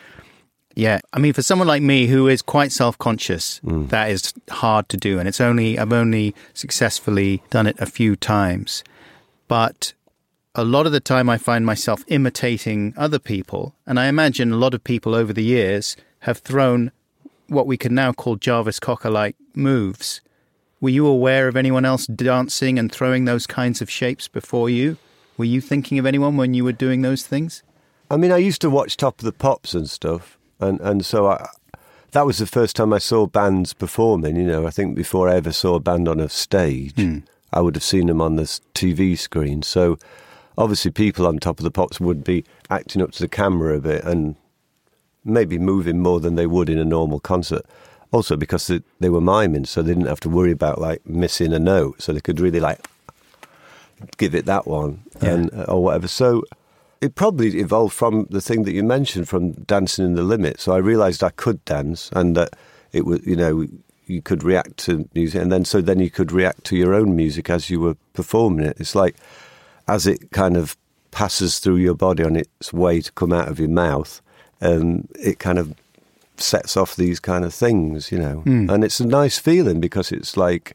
Yeah, I mean, for someone like me who is quite self-conscious, that is hard to do. And I've only successfully done it a few times. But a lot of the time I find myself imitating other people. And I imagine a lot of people over the years have thrown what we can now call Jarvis Cocker-like moves. Were you aware of anyone else dancing and throwing those kinds of shapes before you? Were you thinking of anyone when you were doing those things? I mean, I used to watch Top of the Pops and stuff, and so that was the first time I saw bands performing. You know, I think before I ever saw a band on a stage, I would have seen them on the TV screen. So obviously people on Top of the Pops would be acting up to the camera a bit and maybe moving more than they would in a normal concert. Also because they were miming, so they didn't have to worry about like missing a note, so they could really like give it that one or whatever. So it probably evolved from the thing that you mentioned, from dancing in the limit. So I realised I could dance, and that it was, you know, you could react to music, and then you could react to your own music as you were performing it. It's like as it kind of passes through your body on its way to come out of your mouth, it kind of sets off these kind of things, you know. And it's a nice feeling because it's like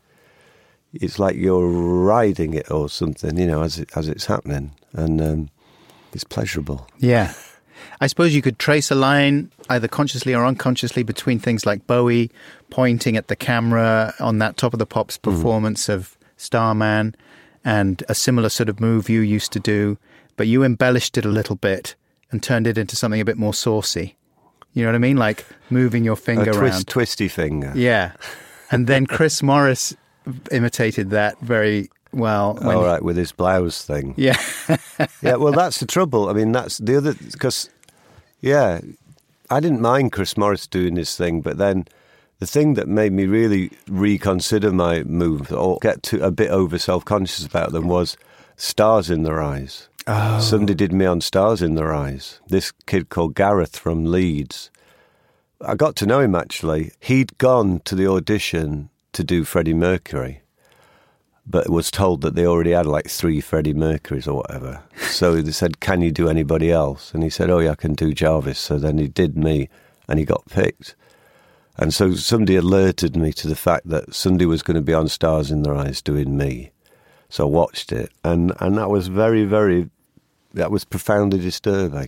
you're riding it or something, you know, as it's happening, and it's pleasurable. Yeah. I suppose you could trace a line, either consciously or unconsciously, between things like Bowie pointing at the camera on that Top of the Pops performance of Starman, and a similar sort of move you used to do, but you embellished it a little bit and turned it into something a bit more saucy. You know what I mean? Like moving your finger around. Twisty finger. Yeah. And then Chris Morris imitated that very well. All right, with his blouse thing. Yeah. Yeah, well, that's the trouble. I mean, that's the other... Because, yeah, I didn't mind Chris Morris doing this thing, but then the thing that made me really reconsider my moves or get a bit over self-conscious about them was Stars in Their Eyes. Oh. Somebody did me on Stars in Their Eyes. This kid called Gareth from Leeds. I got to know him, actually. He'd gone to the audition to do Freddie Mercury, but was told that they already had like 3 Freddie Mercurys or whatever. So they said, can you do anybody else? And he said, oh yeah, I can do Jarvis. So then he did me, and he got picked. And so somebody alerted me to the fact that Sunday was going to be on Stars in Their Eyes doing me. So I watched it, and that was that was profoundly disturbing.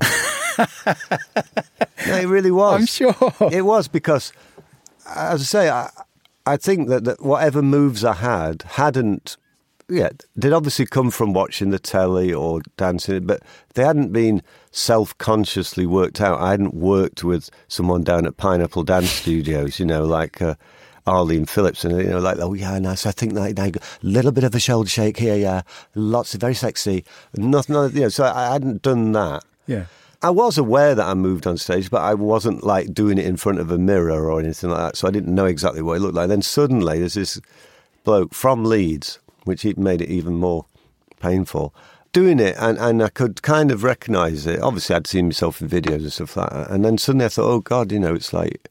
No, it really was. I'm sure. It was, because, as I say, I think that whatever moves I hadn't, they'd obviously come from watching the telly or dancing, but they hadn't been self-consciously worked out. I hadn't worked with someone down at Pineapple Dance Studios, like Arlene Phillips, and like, oh yeah, nice. I think that a little bit of a shoulder shake here, yeah, lots of very sexy. Nothing, so I hadn't done that. Yeah. I was aware that I moved on stage, but I wasn't like doing it in front of a mirror or anything like that, so I didn't know exactly what it looked like. Then suddenly there's this bloke from Leeds, which made it even more painful, doing it, and I could kind of recognise it. Obviously, I'd seen myself in videos and stuff like that, and then suddenly I thought, oh God, it's like,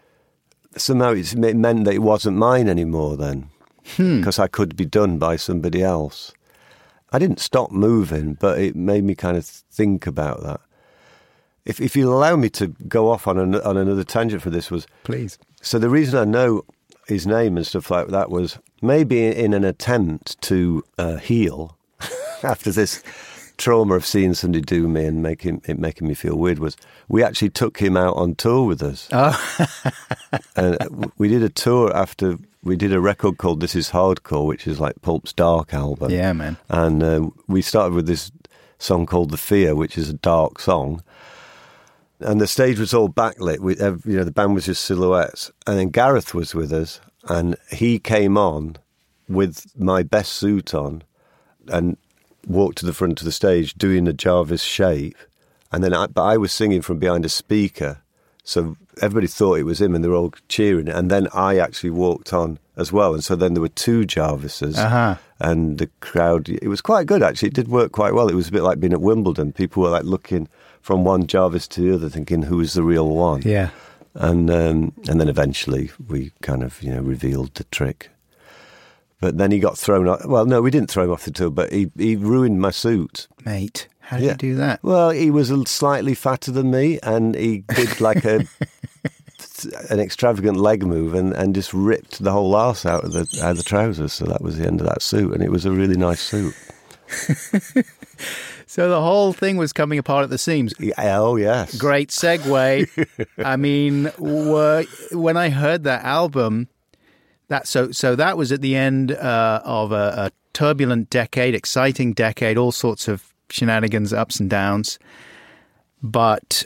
somehow it meant that it wasn't mine anymore then, because I could be done by somebody else. I didn't stop moving, but it made me kind of think about that. If you'll allow me to go off on another tangent for this was... Please. So the reason I know his name and stuff like that was maybe in an attempt to heal after this trauma of seeing somebody do me and making me feel weird, was we actually took him out on tour with us. Oh. And we did a tour after we did a record called This Is Hardcore, which is like Pulp's Dark album. Yeah, man. And we started with this song called The Fear, which is a dark song. And the stage was all backlit. The band was just silhouettes. And then Gareth was with us, and he came on with my best suit on and walked to the front of the stage doing a Jarvis shape. And then I was singing from behind a speaker, so everybody thought it was him, and they were all cheering. And then I actually walked on as well. And so then there were two Jarvises. Uh-huh. And the crowd, it was quite good, actually. It did work quite well. It was a bit like being at Wimbledon. People were like looking from one Jarvis to the other, thinking, who is the real one? Yeah. And then eventually we kind of, revealed the trick. But then he got thrown off. Well, no, we didn't throw him off the tour, but he ruined my suit. Mate, how did you do that? Well, he was slightly fatter than me, and he did like an extravagant leg move and just ripped the whole arse out of the trousers. So that was the end of that suit, and it was a really nice suit. So the whole thing was coming apart at the seams. Oh, yes. Great segue. I mean, when I heard that album, so that was at the end of a turbulent decade, exciting decade, all sorts of shenanigans, ups and downs. But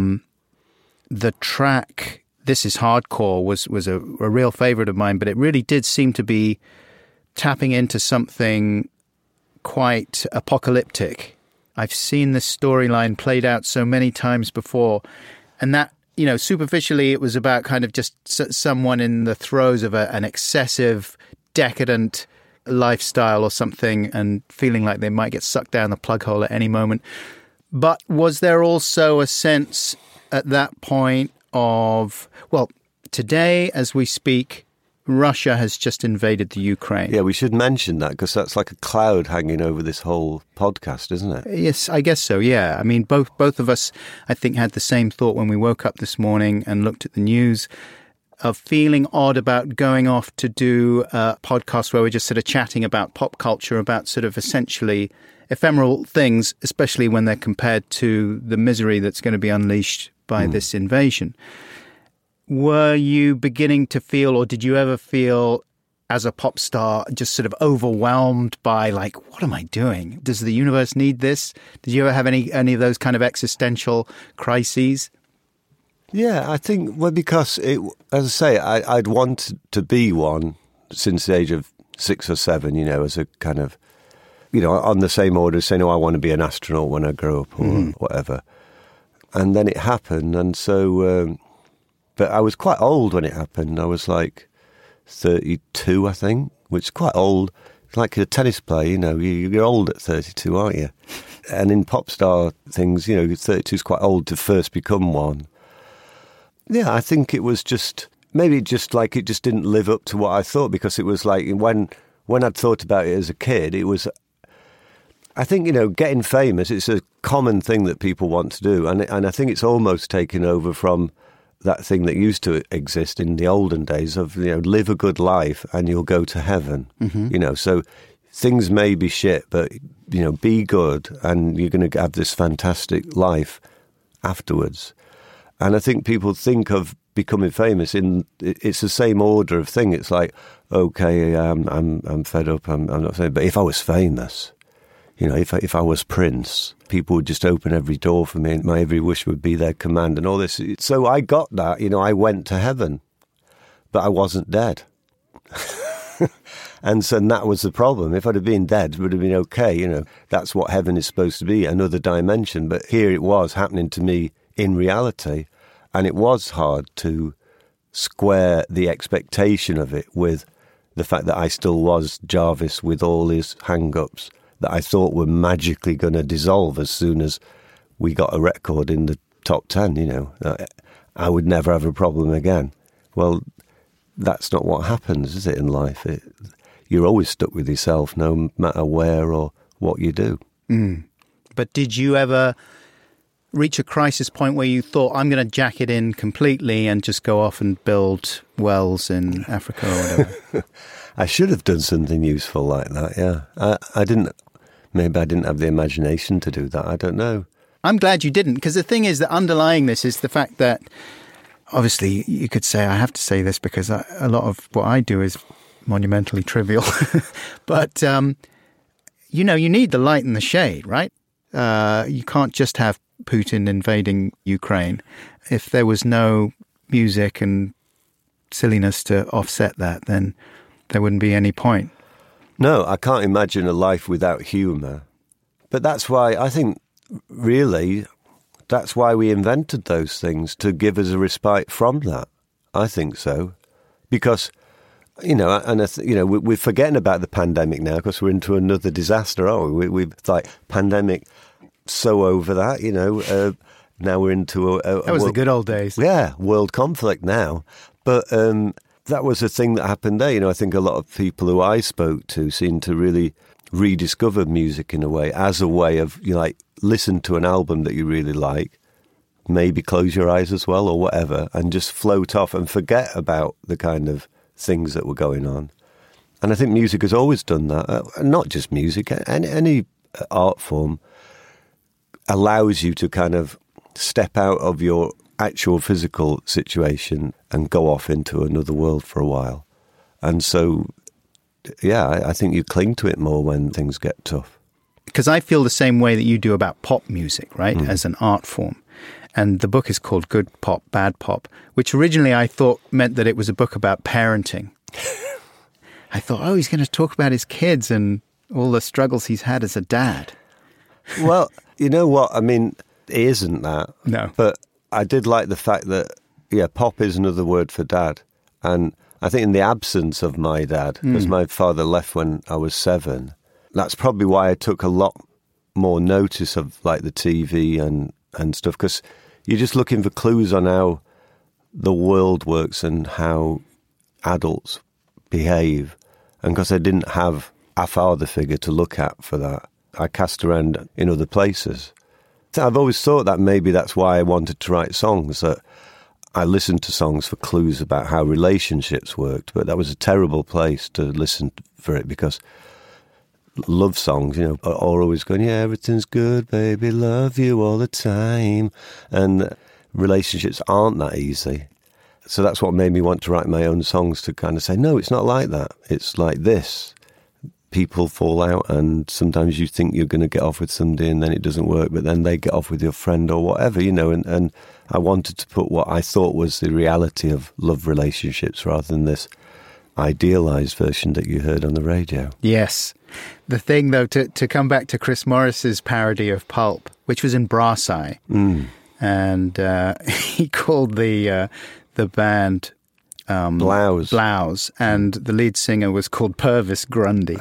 the track This Is Hardcore was a real favourite of mine, but it really did seem to be tapping into something quite apocalyptic. I've seen this storyline played out so many times before, and that, superficially it was about kind of just someone in the throes of an excessive, decadent lifestyle or something and feeling like they might get sucked down the plug hole at any moment. But was there also a sense at that point of, well, today as we speak, Russia has just invaded the Ukraine. Yeah, we should mention that because that's like a cloud hanging over this whole podcast, isn't it? Yes, I guess so, yeah. I mean, both of us, I think, had the same thought when we woke up this morning and looked at the news of feeling odd about going off to do a podcast where we're just sort of chatting about pop culture, about sort of essentially ephemeral things, especially when they're compared to the misery that's going to be unleashed by this invasion. Were you beginning to feel, or did you ever feel as a pop star just sort of overwhelmed by like, what am I doing? Does the universe need this? Did you ever have any of those kind of existential crises? Yeah, I think, well, because, as I say, I'd wanted to be one since the age of 6 or 7, as a kind of, on the same order, saying, I want to be an astronaut when I grow up or whatever. And then it happened, and so... but I was quite old when it happened. I was like 32, I think, which is quite old. It's like a tennis player, you're old at 32, aren't you? And in pop star things, 32 is quite old to first become one. Yeah, I think it was just, maybe just like it just didn't live up to what I thought, because it was like when I'd thought about it as a kid, it was, I think, getting famous, it's a common thing that people want to do. And I think it's almost taken over from that thing that used to exist in the olden days of, live a good life and you'll go to heaven. So things may be shit, but, be good and you're going to have this fantastic life afterwards. And I think people think of becoming famous it's the same order of thing. It's like, okay, I'm fed up. I'm not saying, but if I was famous, if I was Prince, people would just open every door for me and my every wish would be their command and all this. So I got that, I went to heaven, but I wasn't dead. And so that was the problem. If I'd have been dead, it would have been okay. That's what heaven is supposed to be, another dimension. But here it was happening to me in reality. And it was hard to square the expectation of it with the fact that I still was Jarvis with all his hang-ups that I thought were magically going to dissolve as soon as we got a record in the top 10, I would never have a problem again. Well, that's not what happens, is it, in life? You're always stuck with yourself, no matter where or what you do. But did you ever reach a crisis point where you thought, I'm going to jack it in completely and just go off and build wells in Africa or whatever? I should have done something useful like that, yeah. I didn't. Maybe I didn't have the imagination to do that. I don't know. I'm glad you didn't, because the thing is that underlying this is the fact that, obviously, you could say, I have to say this because a lot of what I do is monumentally trivial. But, you need the light and the shade, right? You can't just have Putin invading Ukraine. If there was no music and silliness to offset that, then there wouldn't be any point. No, I can't imagine a life without humour. But that's why I think, really, that's why we invented those things, to give us a respite from that. I think so. Because, we're forgetting about the pandemic now because we're into another disaster, aren't we? We've like, pandemic, so over that, now we're into a that was the good old days. Yeah, world conflict now. But that was a thing that happened there. I think a lot of people who I spoke to seemed to really rediscover music in a way, as a way of, listen to an album that you really like, maybe close your eyes as well or whatever, and just float off and forget about the kind of things that were going on. And I think music has always done that. Not just music, any art form allows you to kind of step out of your actual physical situation and go off into another world for a while. And so, yeah, I think you cling to it more when things get tough. Because I feel the same way that you do about pop music, right, as an art form. And the book is called Good Pop, Bad Pop, which originally I thought meant that it was a book about parenting. I thought, he's going to talk about his kids and all the struggles he's had as a dad. Well, you know what? I mean, it isn't that. No. But I did like the fact that, pop is another word for dad. And I think in the absence of my dad, because my father left when I was 7, that's probably why I took a lot more notice of like the TV and stuff, because you're just looking for clues on how the world works and how adults behave. And because I didn't have a father figure to look at for that, I cast around in other places. So I've always thought that maybe that's why I wanted to write songs, that I listened to songs for clues about how relationships worked, but that was a terrible place to listen for it, because love songs, are always going, yeah, everything's good, baby, love you all the time. And relationships aren't that easy. So that's what made me want to write my own songs, to kind of say, no, it's not like that. It's like this. People fall out, and sometimes you think you're going to get off with somebody and then it doesn't work, but then they get off with your friend or whatever, and I wanted to put what I thought was the reality of love relationships rather than this idealised version that you heard on the radio. Yes. The thing, though, to come back to Chris Morris's parody of Pulp, which was in Brass Eye, and he called the band Blouse, and the lead singer was called Purvis Grundy.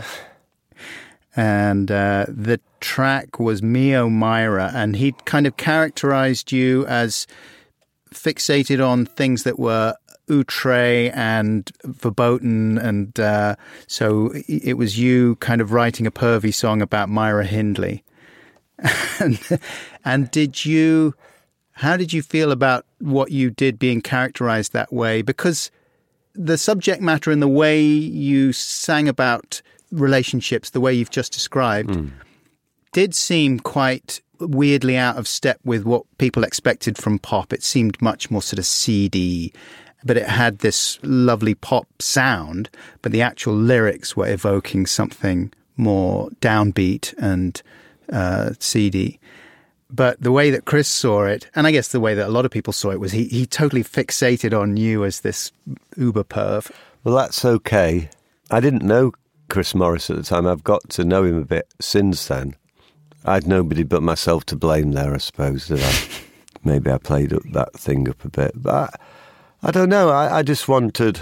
And the track was Mio Myra, and he kind of characterized you as fixated on things that were outre and verboten, and so it was you kind of writing a pervy song about Myra Hindley. And did you How did you feel about what you did being characterized that way? Because the subject matter and the way you sang about relationships, the way you've just described, did seem quite weirdly out of step with what people expected from pop. It seemed much more sort of seedy, but it had this lovely pop sound, but the actual lyrics were evoking something more downbeat and seedy. But the way that Chris saw it, and I guess the way that a lot of people saw it, was he totally fixated on you as this uber perv. Well, that's okay. I didn't know Chris Morris at the time. I've got to know him a bit since then. I had nobody but myself to blame there, I suppose, that maybe I played up that thing up a bit. But I don't know. I just wanted...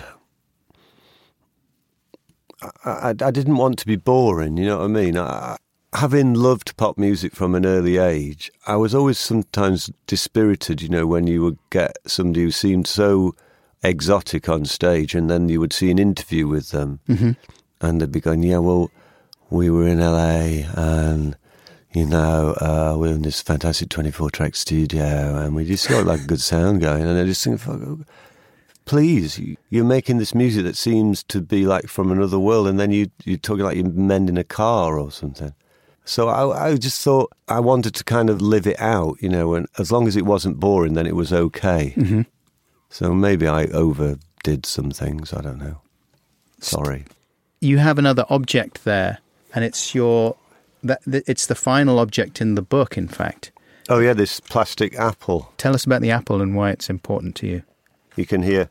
I didn't want to be boring, you know what I mean? Having loved pop music from an early age, I was always sometimes dispirited, you know, when you would get somebody who seemed so exotic on stage, and then you would see an interview with them, and they'd be going, yeah, well, we were in LA, and, you know, we were in this fantastic 24-track studio, and we just got like a good sound going, and I just think, please, you're making this music that seems to be like from another world, and then you're talking like you're mending a car or something. So I just thought I wanted to kind of live it out, you know, and as long as it wasn't boring, then it was okay. So maybe I overdid some things, I don't know. Sorry. You have another object there, and it's it's the final object in the book, in fact. Oh yeah, this plastic apple. Tell us about the apple and why it's important to you. You can hear.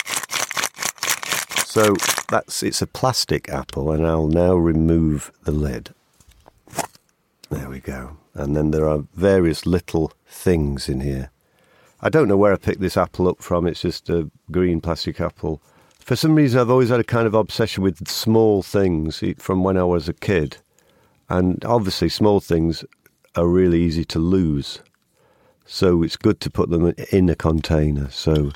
So it's a plastic apple, and I'll now remove the lid. There we go. And then there are various little things in here. I don't know where I picked this apple up from. It's just a green plastic apple. For some reason, I've always had a kind of obsession with small things from when I was a kid. And obviously, small things are really easy to lose. So it's good to put them in a container. So,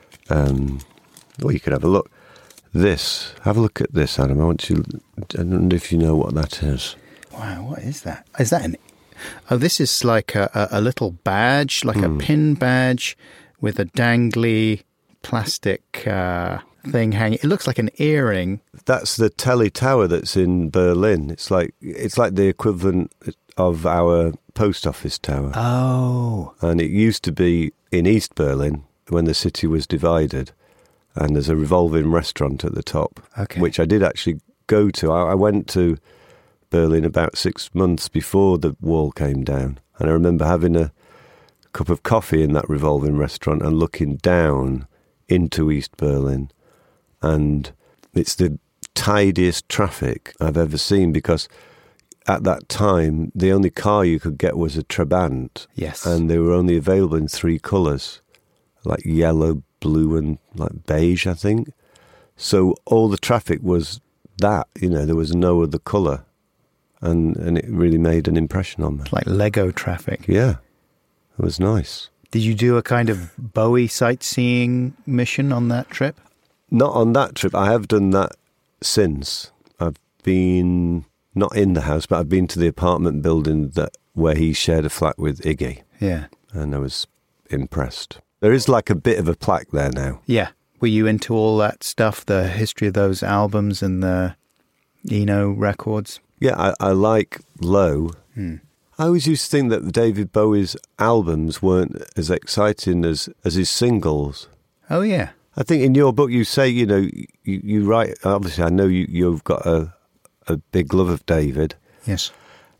well, you can have a look. Have a look at this, Adam. I don't know if you know what that is. Wow, what is that? Is that this is like a little badge, like a pin badge with a dangly plastic thing hanging. It looks like an earring. That's the Telly Tower that's in Berlin. It's like the equivalent of our post office tower. Oh. And it used to be in East Berlin when the city was divided. And there's a revolving restaurant at the top, which I did actually go to. I went to Berlin about 6 months before the wall came down. And I remember having a cup of coffee in that revolving restaurant and looking down into East Berlin. And it's the tidiest traffic I've ever seen, because at that time, the only car you could get was a Trabant. Yes. And they were only available in 3 colours, like yellow, blue and like beige, I think. So all the traffic was that, you know, there was no other colour. And it really made an impression on me. Like Lego traffic. Yeah, it was nice. Did you do a kind of Bowie sightseeing mission on that trip? Not on that trip. I have done that since. I've been, not in the house, but I've been to the apartment building where he shared a flat with Iggy. Yeah. And I was impressed. There is like a bit of a plaque there now. Yeah. Were you into all that stuff, the history of those albums and the Eno records? Yeah, I like Low. I always used to think that David Bowie's albums weren't as exciting as his singles. Oh, yeah. I think in your book you say, you know, you write, obviously I know you've got a big love of David. Yes.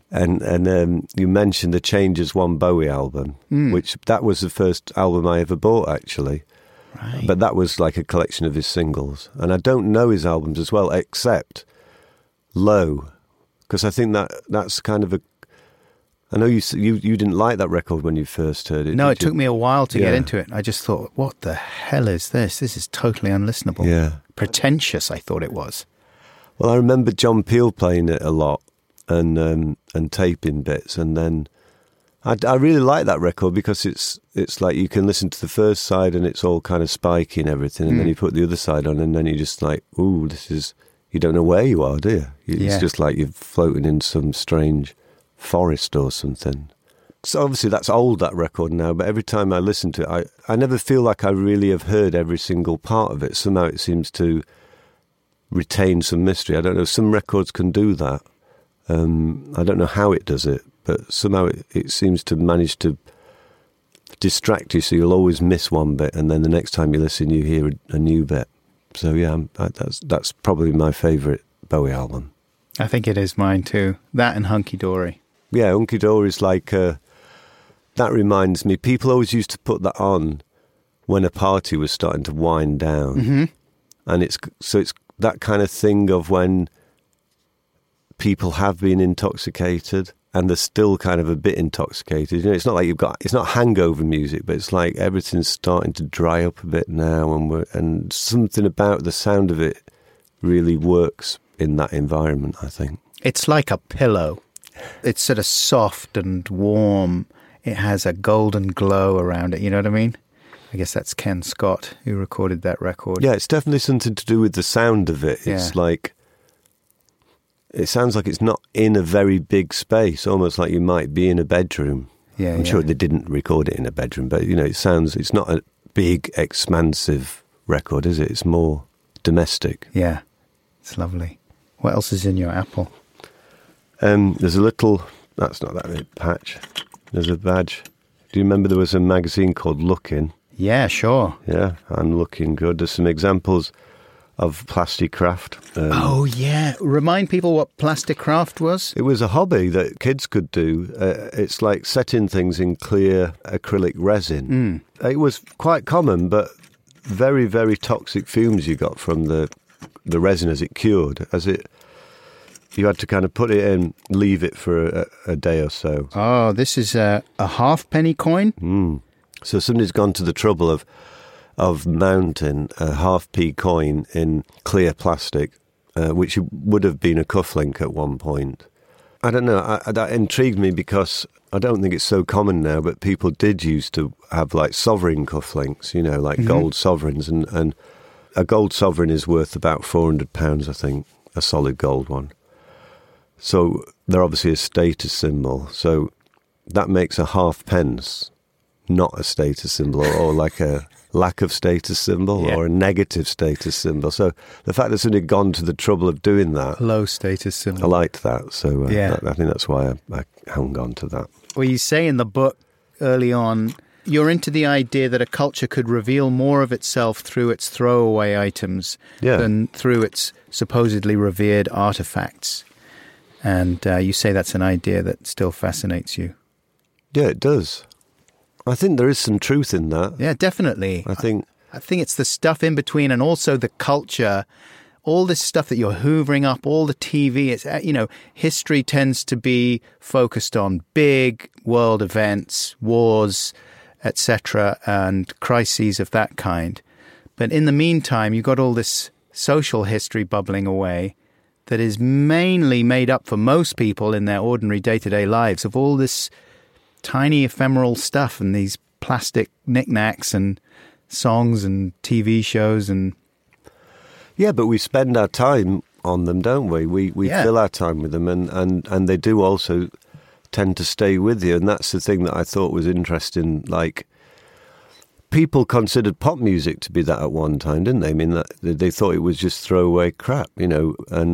And you mentioned the Changes One Bowie album, which that was the first album I ever bought, actually. Right. But that was like a collection of his singles. And I don't know his albums as well, except Low, because I think that's kind of a... I know you didn't like that record when you first heard it. No, it took me a while to get into it. I just thought, what the hell is this? This is totally unlistenable. Yeah. Pretentious, I thought it was. Well, I remember John Peel playing it a lot and taping bits, and then I really like that record because it's like you can listen to the first side and it's all kind of spiky and everything, and then you put the other side on and then you're just like, ooh, this is... You don't know where you are, do you? It's just like you're floating in some strange forest or something. So obviously that's old, that record now, but every time I listen to it, I never feel like I really have heard every single part of it. Somehow it seems to retain some mystery. I don't know, some records can do that. I don't know how it does it, but somehow it seems to manage to distract you, so you'll always miss one bit, and then the next time you listen you hear a new bit. So yeah, that's probably my favourite Bowie album. I think it is mine too. That and Hunky Dory. Yeah, Hunky Dory is like... that reminds me, people always used to put that on when a party was starting to wind down. Mm-hmm. And it's that kind of thing of when people have been intoxicated and they're still kind of a bit intoxicated. You know, it's not like it's not hangover music, but it's like everything's starting to dry up a bit now, and something about the sound of it really works in that environment, I think. It's like a pillow. It's sort of soft and warm. It has a golden glow around it, you know what I mean? I guess that's Ken Scott who recorded that record. Yeah, it's definitely something to do with the sound of it. It's like... It sounds like it's not in a very big space, almost like you might be in a bedroom. Yeah, I'm sure they didn't record it in a bedroom, but, you know, it's not a big, expansive record, is it? It's more domestic. Yeah, it's lovely. What else is in your apple? There's a little... That's not that big patch. There's a badge. Do you remember there was a magazine called Lookin'? Yeah, sure. Yeah, I'm looking good. There's some examples of Plasticraft. Oh, yeah. Remind people what Plasticraft was. It was a hobby that kids could do. It's like setting things in clear acrylic resin. It was quite common, but very, very toxic fumes you got from the resin as it cured. You had to kind of put it in, leave it for a day or so. Oh, this is a halfpenny coin? So somebody's gone to the trouble of mounting a half-p coin in clear plastic, which would have been a cufflink at one point. I don't know, that intrigued me because I don't think it's so common now, but people did used to have like sovereign cufflinks, you know, like gold sovereigns, and a gold sovereign is worth about £400, I think, a solid gold one. So they're obviously a status symbol, so that makes a half-pence not a status symbol, or like a lack of status symbol, or a negative status symbol. So the fact that somebody had gone to the trouble of doing that... Low status symbol. I liked that, so I think that's why I hung on to that. Well, you say in the book early on, you're into the idea that a culture could reveal more of itself through its throwaway items than through its supposedly revered artifacts. And you say that's an idea that still fascinates you. Yeah, it does. I think there is some truth in that. Yeah, definitely. I think it's the stuff in between, and also the culture, all this stuff that you're hoovering up, all the TV. It's, you know, history tends to be focused on big world events, wars, etc., and crises of that kind. But in the meantime, you've got all this social history bubbling away that is mainly made up for most people in their ordinary day-to-day lives of all this tiny ephemeral stuff and these plastic knickknacks and songs and TV shows and... Yeah, but we spend our time on them, don't we? We fill our time with them, and they do also tend to stay with you, and that's the thing that I thought was interesting. Like, people considered pop music to be that at one time, didn't they? I mean, they thought it was just throwaway crap, you know,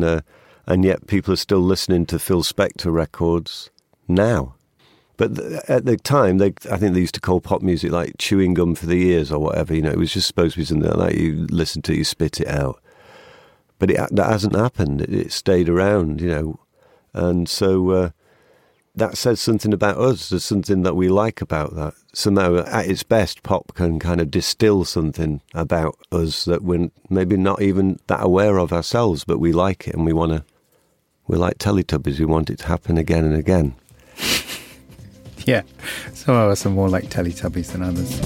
and yet people are still listening to Phil Spector records now. But at the time, I think they used to call pop music like chewing gum for the ears or whatever. You know, it was just supposed to be something like you listen to it, you spit it out. But that hasn't happened. It stayed around, you know. And so that says something about us. There's something that we like about that. Somehow, at its best, pop can kind of distill something about us that we're maybe not even that aware of ourselves, but we like it, and we're like Teletubbies. We want it to happen again and again. Yeah, some of us are more like Teletubbies than others.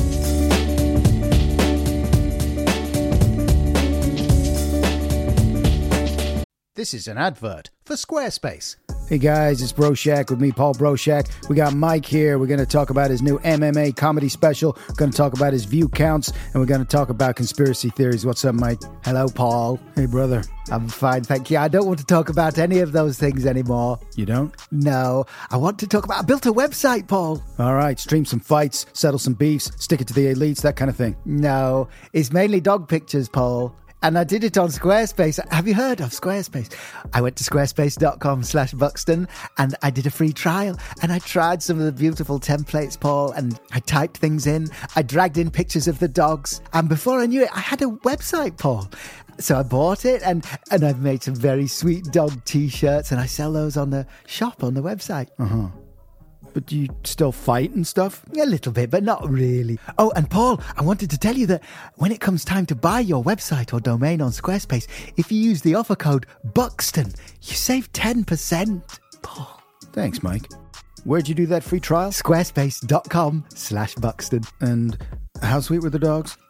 This is an advert for Squarespace. Hey guys, it's Broshak with me, Paul Broshak. We got Mike here. We're going to talk about his new MMA comedy special. We're going to talk about his view counts, and we're going to talk about conspiracy theories. What's up, Mike? Hello, Paul. Hey, brother. I'm fine, thank you. I don't want to talk about any of those things anymore. You don't? No. I want to talk about... I built a website, Paul. All right, stream some fights, settle some beefs, stick it to the elites, that kind of thing. No. It's mainly dog pictures, Paul. And I did it on Squarespace. Have you heard of Squarespace? I went to squarespace.com/Buxton and I did a free trial. And I tried some of the beautiful templates, Paul, and I typed things in. I dragged in pictures of the dogs. And before I knew it, I had a website, Paul. So I bought it and I've made some very sweet dog t-shirts and I sell those on the shop on the website. Uh-huh. But do you still fight and stuff? A little bit, but not really. Oh, and Paul, I wanted to tell you that when it comes time to buy your website or domain on Squarespace, if you use the offer code Buxton, you save 10%. Paul. Thanks, Mike. Where'd you do that free trial? Squarespace.com/Buxton. And how sweet were the dogs?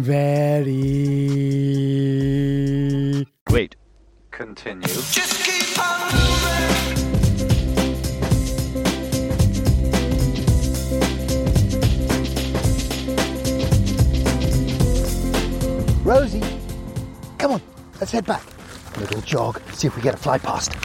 Very. Wait. Continue. Just keep on moving. Rosie, come on, let's head back. Little jog, see if we get a fly past.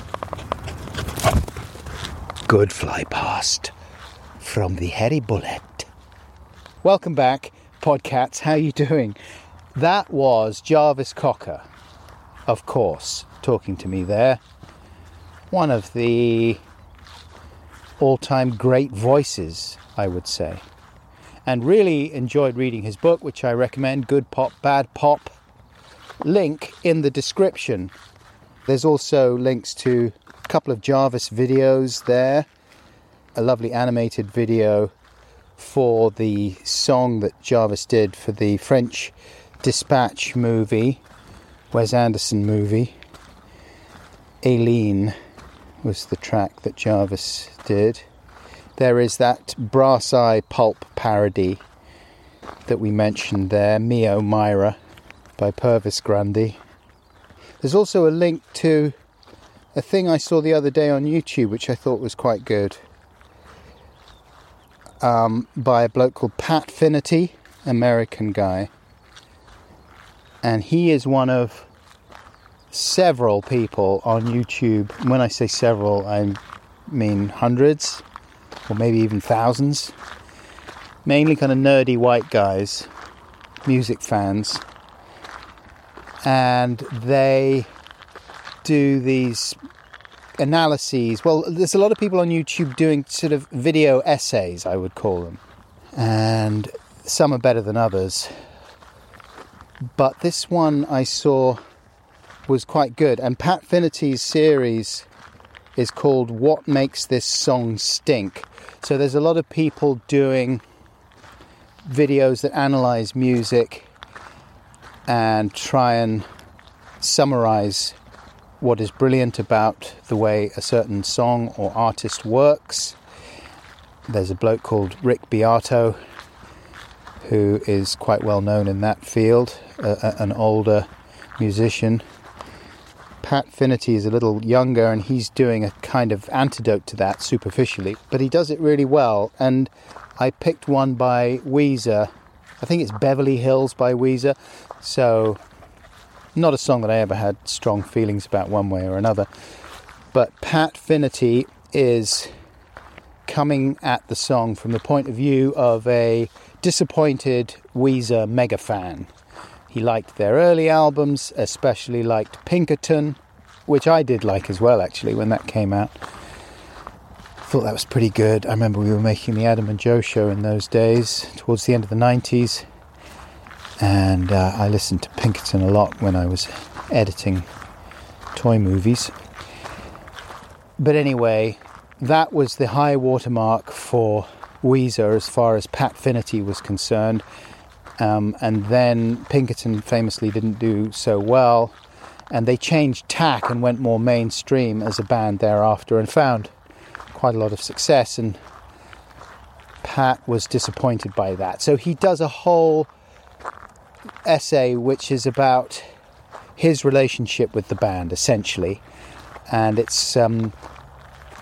Good fly past from the Hairy Bullet. Welcome back, Podcats. How you doing? That was Jarvis Cocker, of course, talking to me there. One of the all-time great voices, I would say. And really enjoyed reading his book, which I recommend, Good Pop, Bad Pop. Link in the description. There's also links to a couple of Jarvis videos there. A lovely animated video for the song that Jarvis did for the French Dispatch movie, Wes Anderson movie. Aileen was the track that Jarvis did. There is that Brass Eye Pulp parody that we mentioned there, Mio Myra by Purvis Grundy. There's also a link to a thing I saw the other day on YouTube, which I thought was quite good, by a bloke called Pat Finnerty, American guy. And he is one of several people on YouTube. When I say several, I mean hundreds. Or maybe even thousands. Mainly kind of nerdy white guys, music fans. And they do these analyses. Well, there's a lot of people on YouTube doing sort of video essays, I would call them. And some are better than others. But this one I saw was quite good. And Pat Finnerty's series is called What Makes This Song Stink? So there's a lot of people doing videos that analyze music and try and summarize what is brilliant about the way a certain song or artist works. There's a bloke called Rick Beato who is quite well known in that field, an older musician. Pat Finnerty is a little younger and he's doing a kind of antidote to that superficially, but he does it really well. And I picked one by Weezer. I think it's Beverly Hills by Weezer. So not a song that I ever had strong feelings about one way or another. But Pat Finnerty is coming at the song from the point of view of a disappointed Weezer mega fan. He liked their early albums, especially liked Pinkerton, which I did like as well, actually, when that came out. Thought that was pretty good. I remember we were making the Adam and Joe show in those days, towards the end of the 90s. And I listened to Pinkerton a lot when I was editing toy movies. But anyway, that was the high watermark for Weezer as far as Pat Finnerty was concerned. And then Pinkerton famously didn't do so well, and they changed tack and went more mainstream as a band thereafter and found quite a lot of success, and Pat was disappointed by that. So he does a whole essay which is about his relationship with the band, essentially, and it's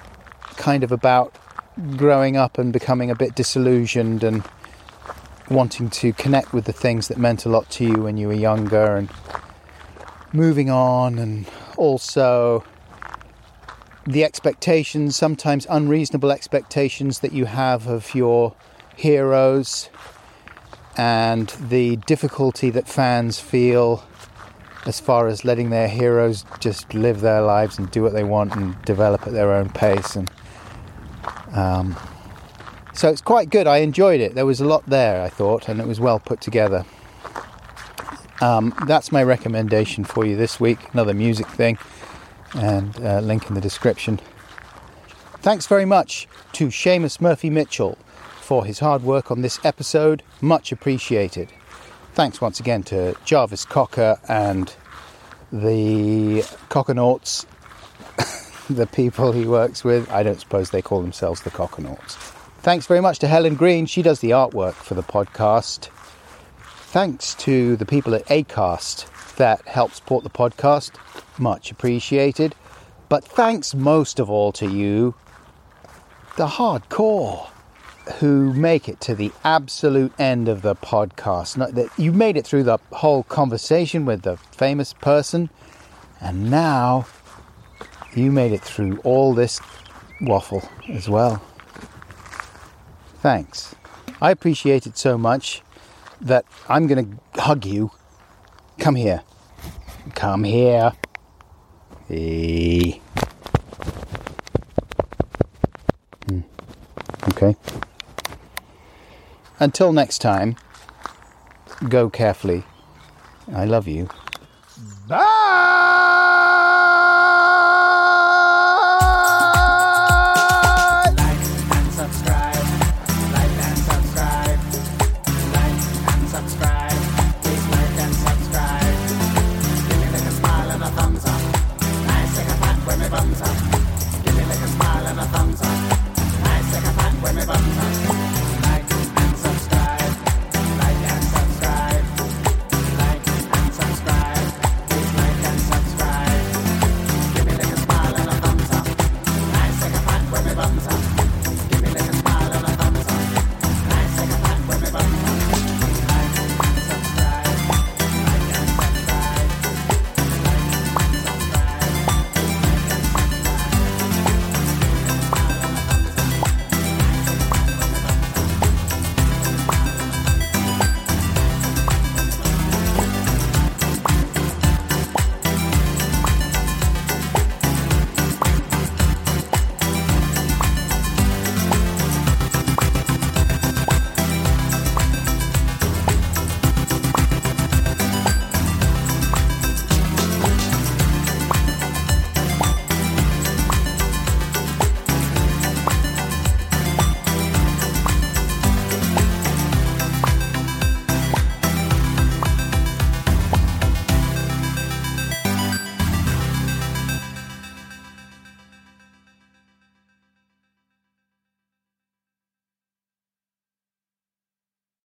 kind of about growing up and becoming a bit disillusioned and wanting to connect with the things that meant a lot to you when you were younger and moving on, and also the expectations, sometimes unreasonable expectations that you have of your heroes, and the difficulty that fans feel as far as letting their heroes just live their lives and do what they want and develop at their own pace. And so it's quite good. I enjoyed it. There was a lot there, I thought, and it was well put together. That's my recommendation for you this week. Another music thing, and link in the description. Thanks very much to Seamus Murphy Mitchell for his hard work on this episode. Much appreciated. Thanks once again to Jarvis Cocker and the Cockenauts, the people he works with. I don't suppose they call themselves the Cockenauts. Thanks very much to Helen Green. She does the artwork for the podcast. Thanks to the people at Acast that help support the podcast. Much appreciated. But thanks most of all to you, the hardcore, who make it to the absolute end of the podcast. You made it through the whole conversation with the famous person, and now you made it through all this waffle as well. Thanks. I appreciate it so much that I'm going to hug you. Come here. Come here. Hey. Okay. Until next time, go carefully. I love you. Bye!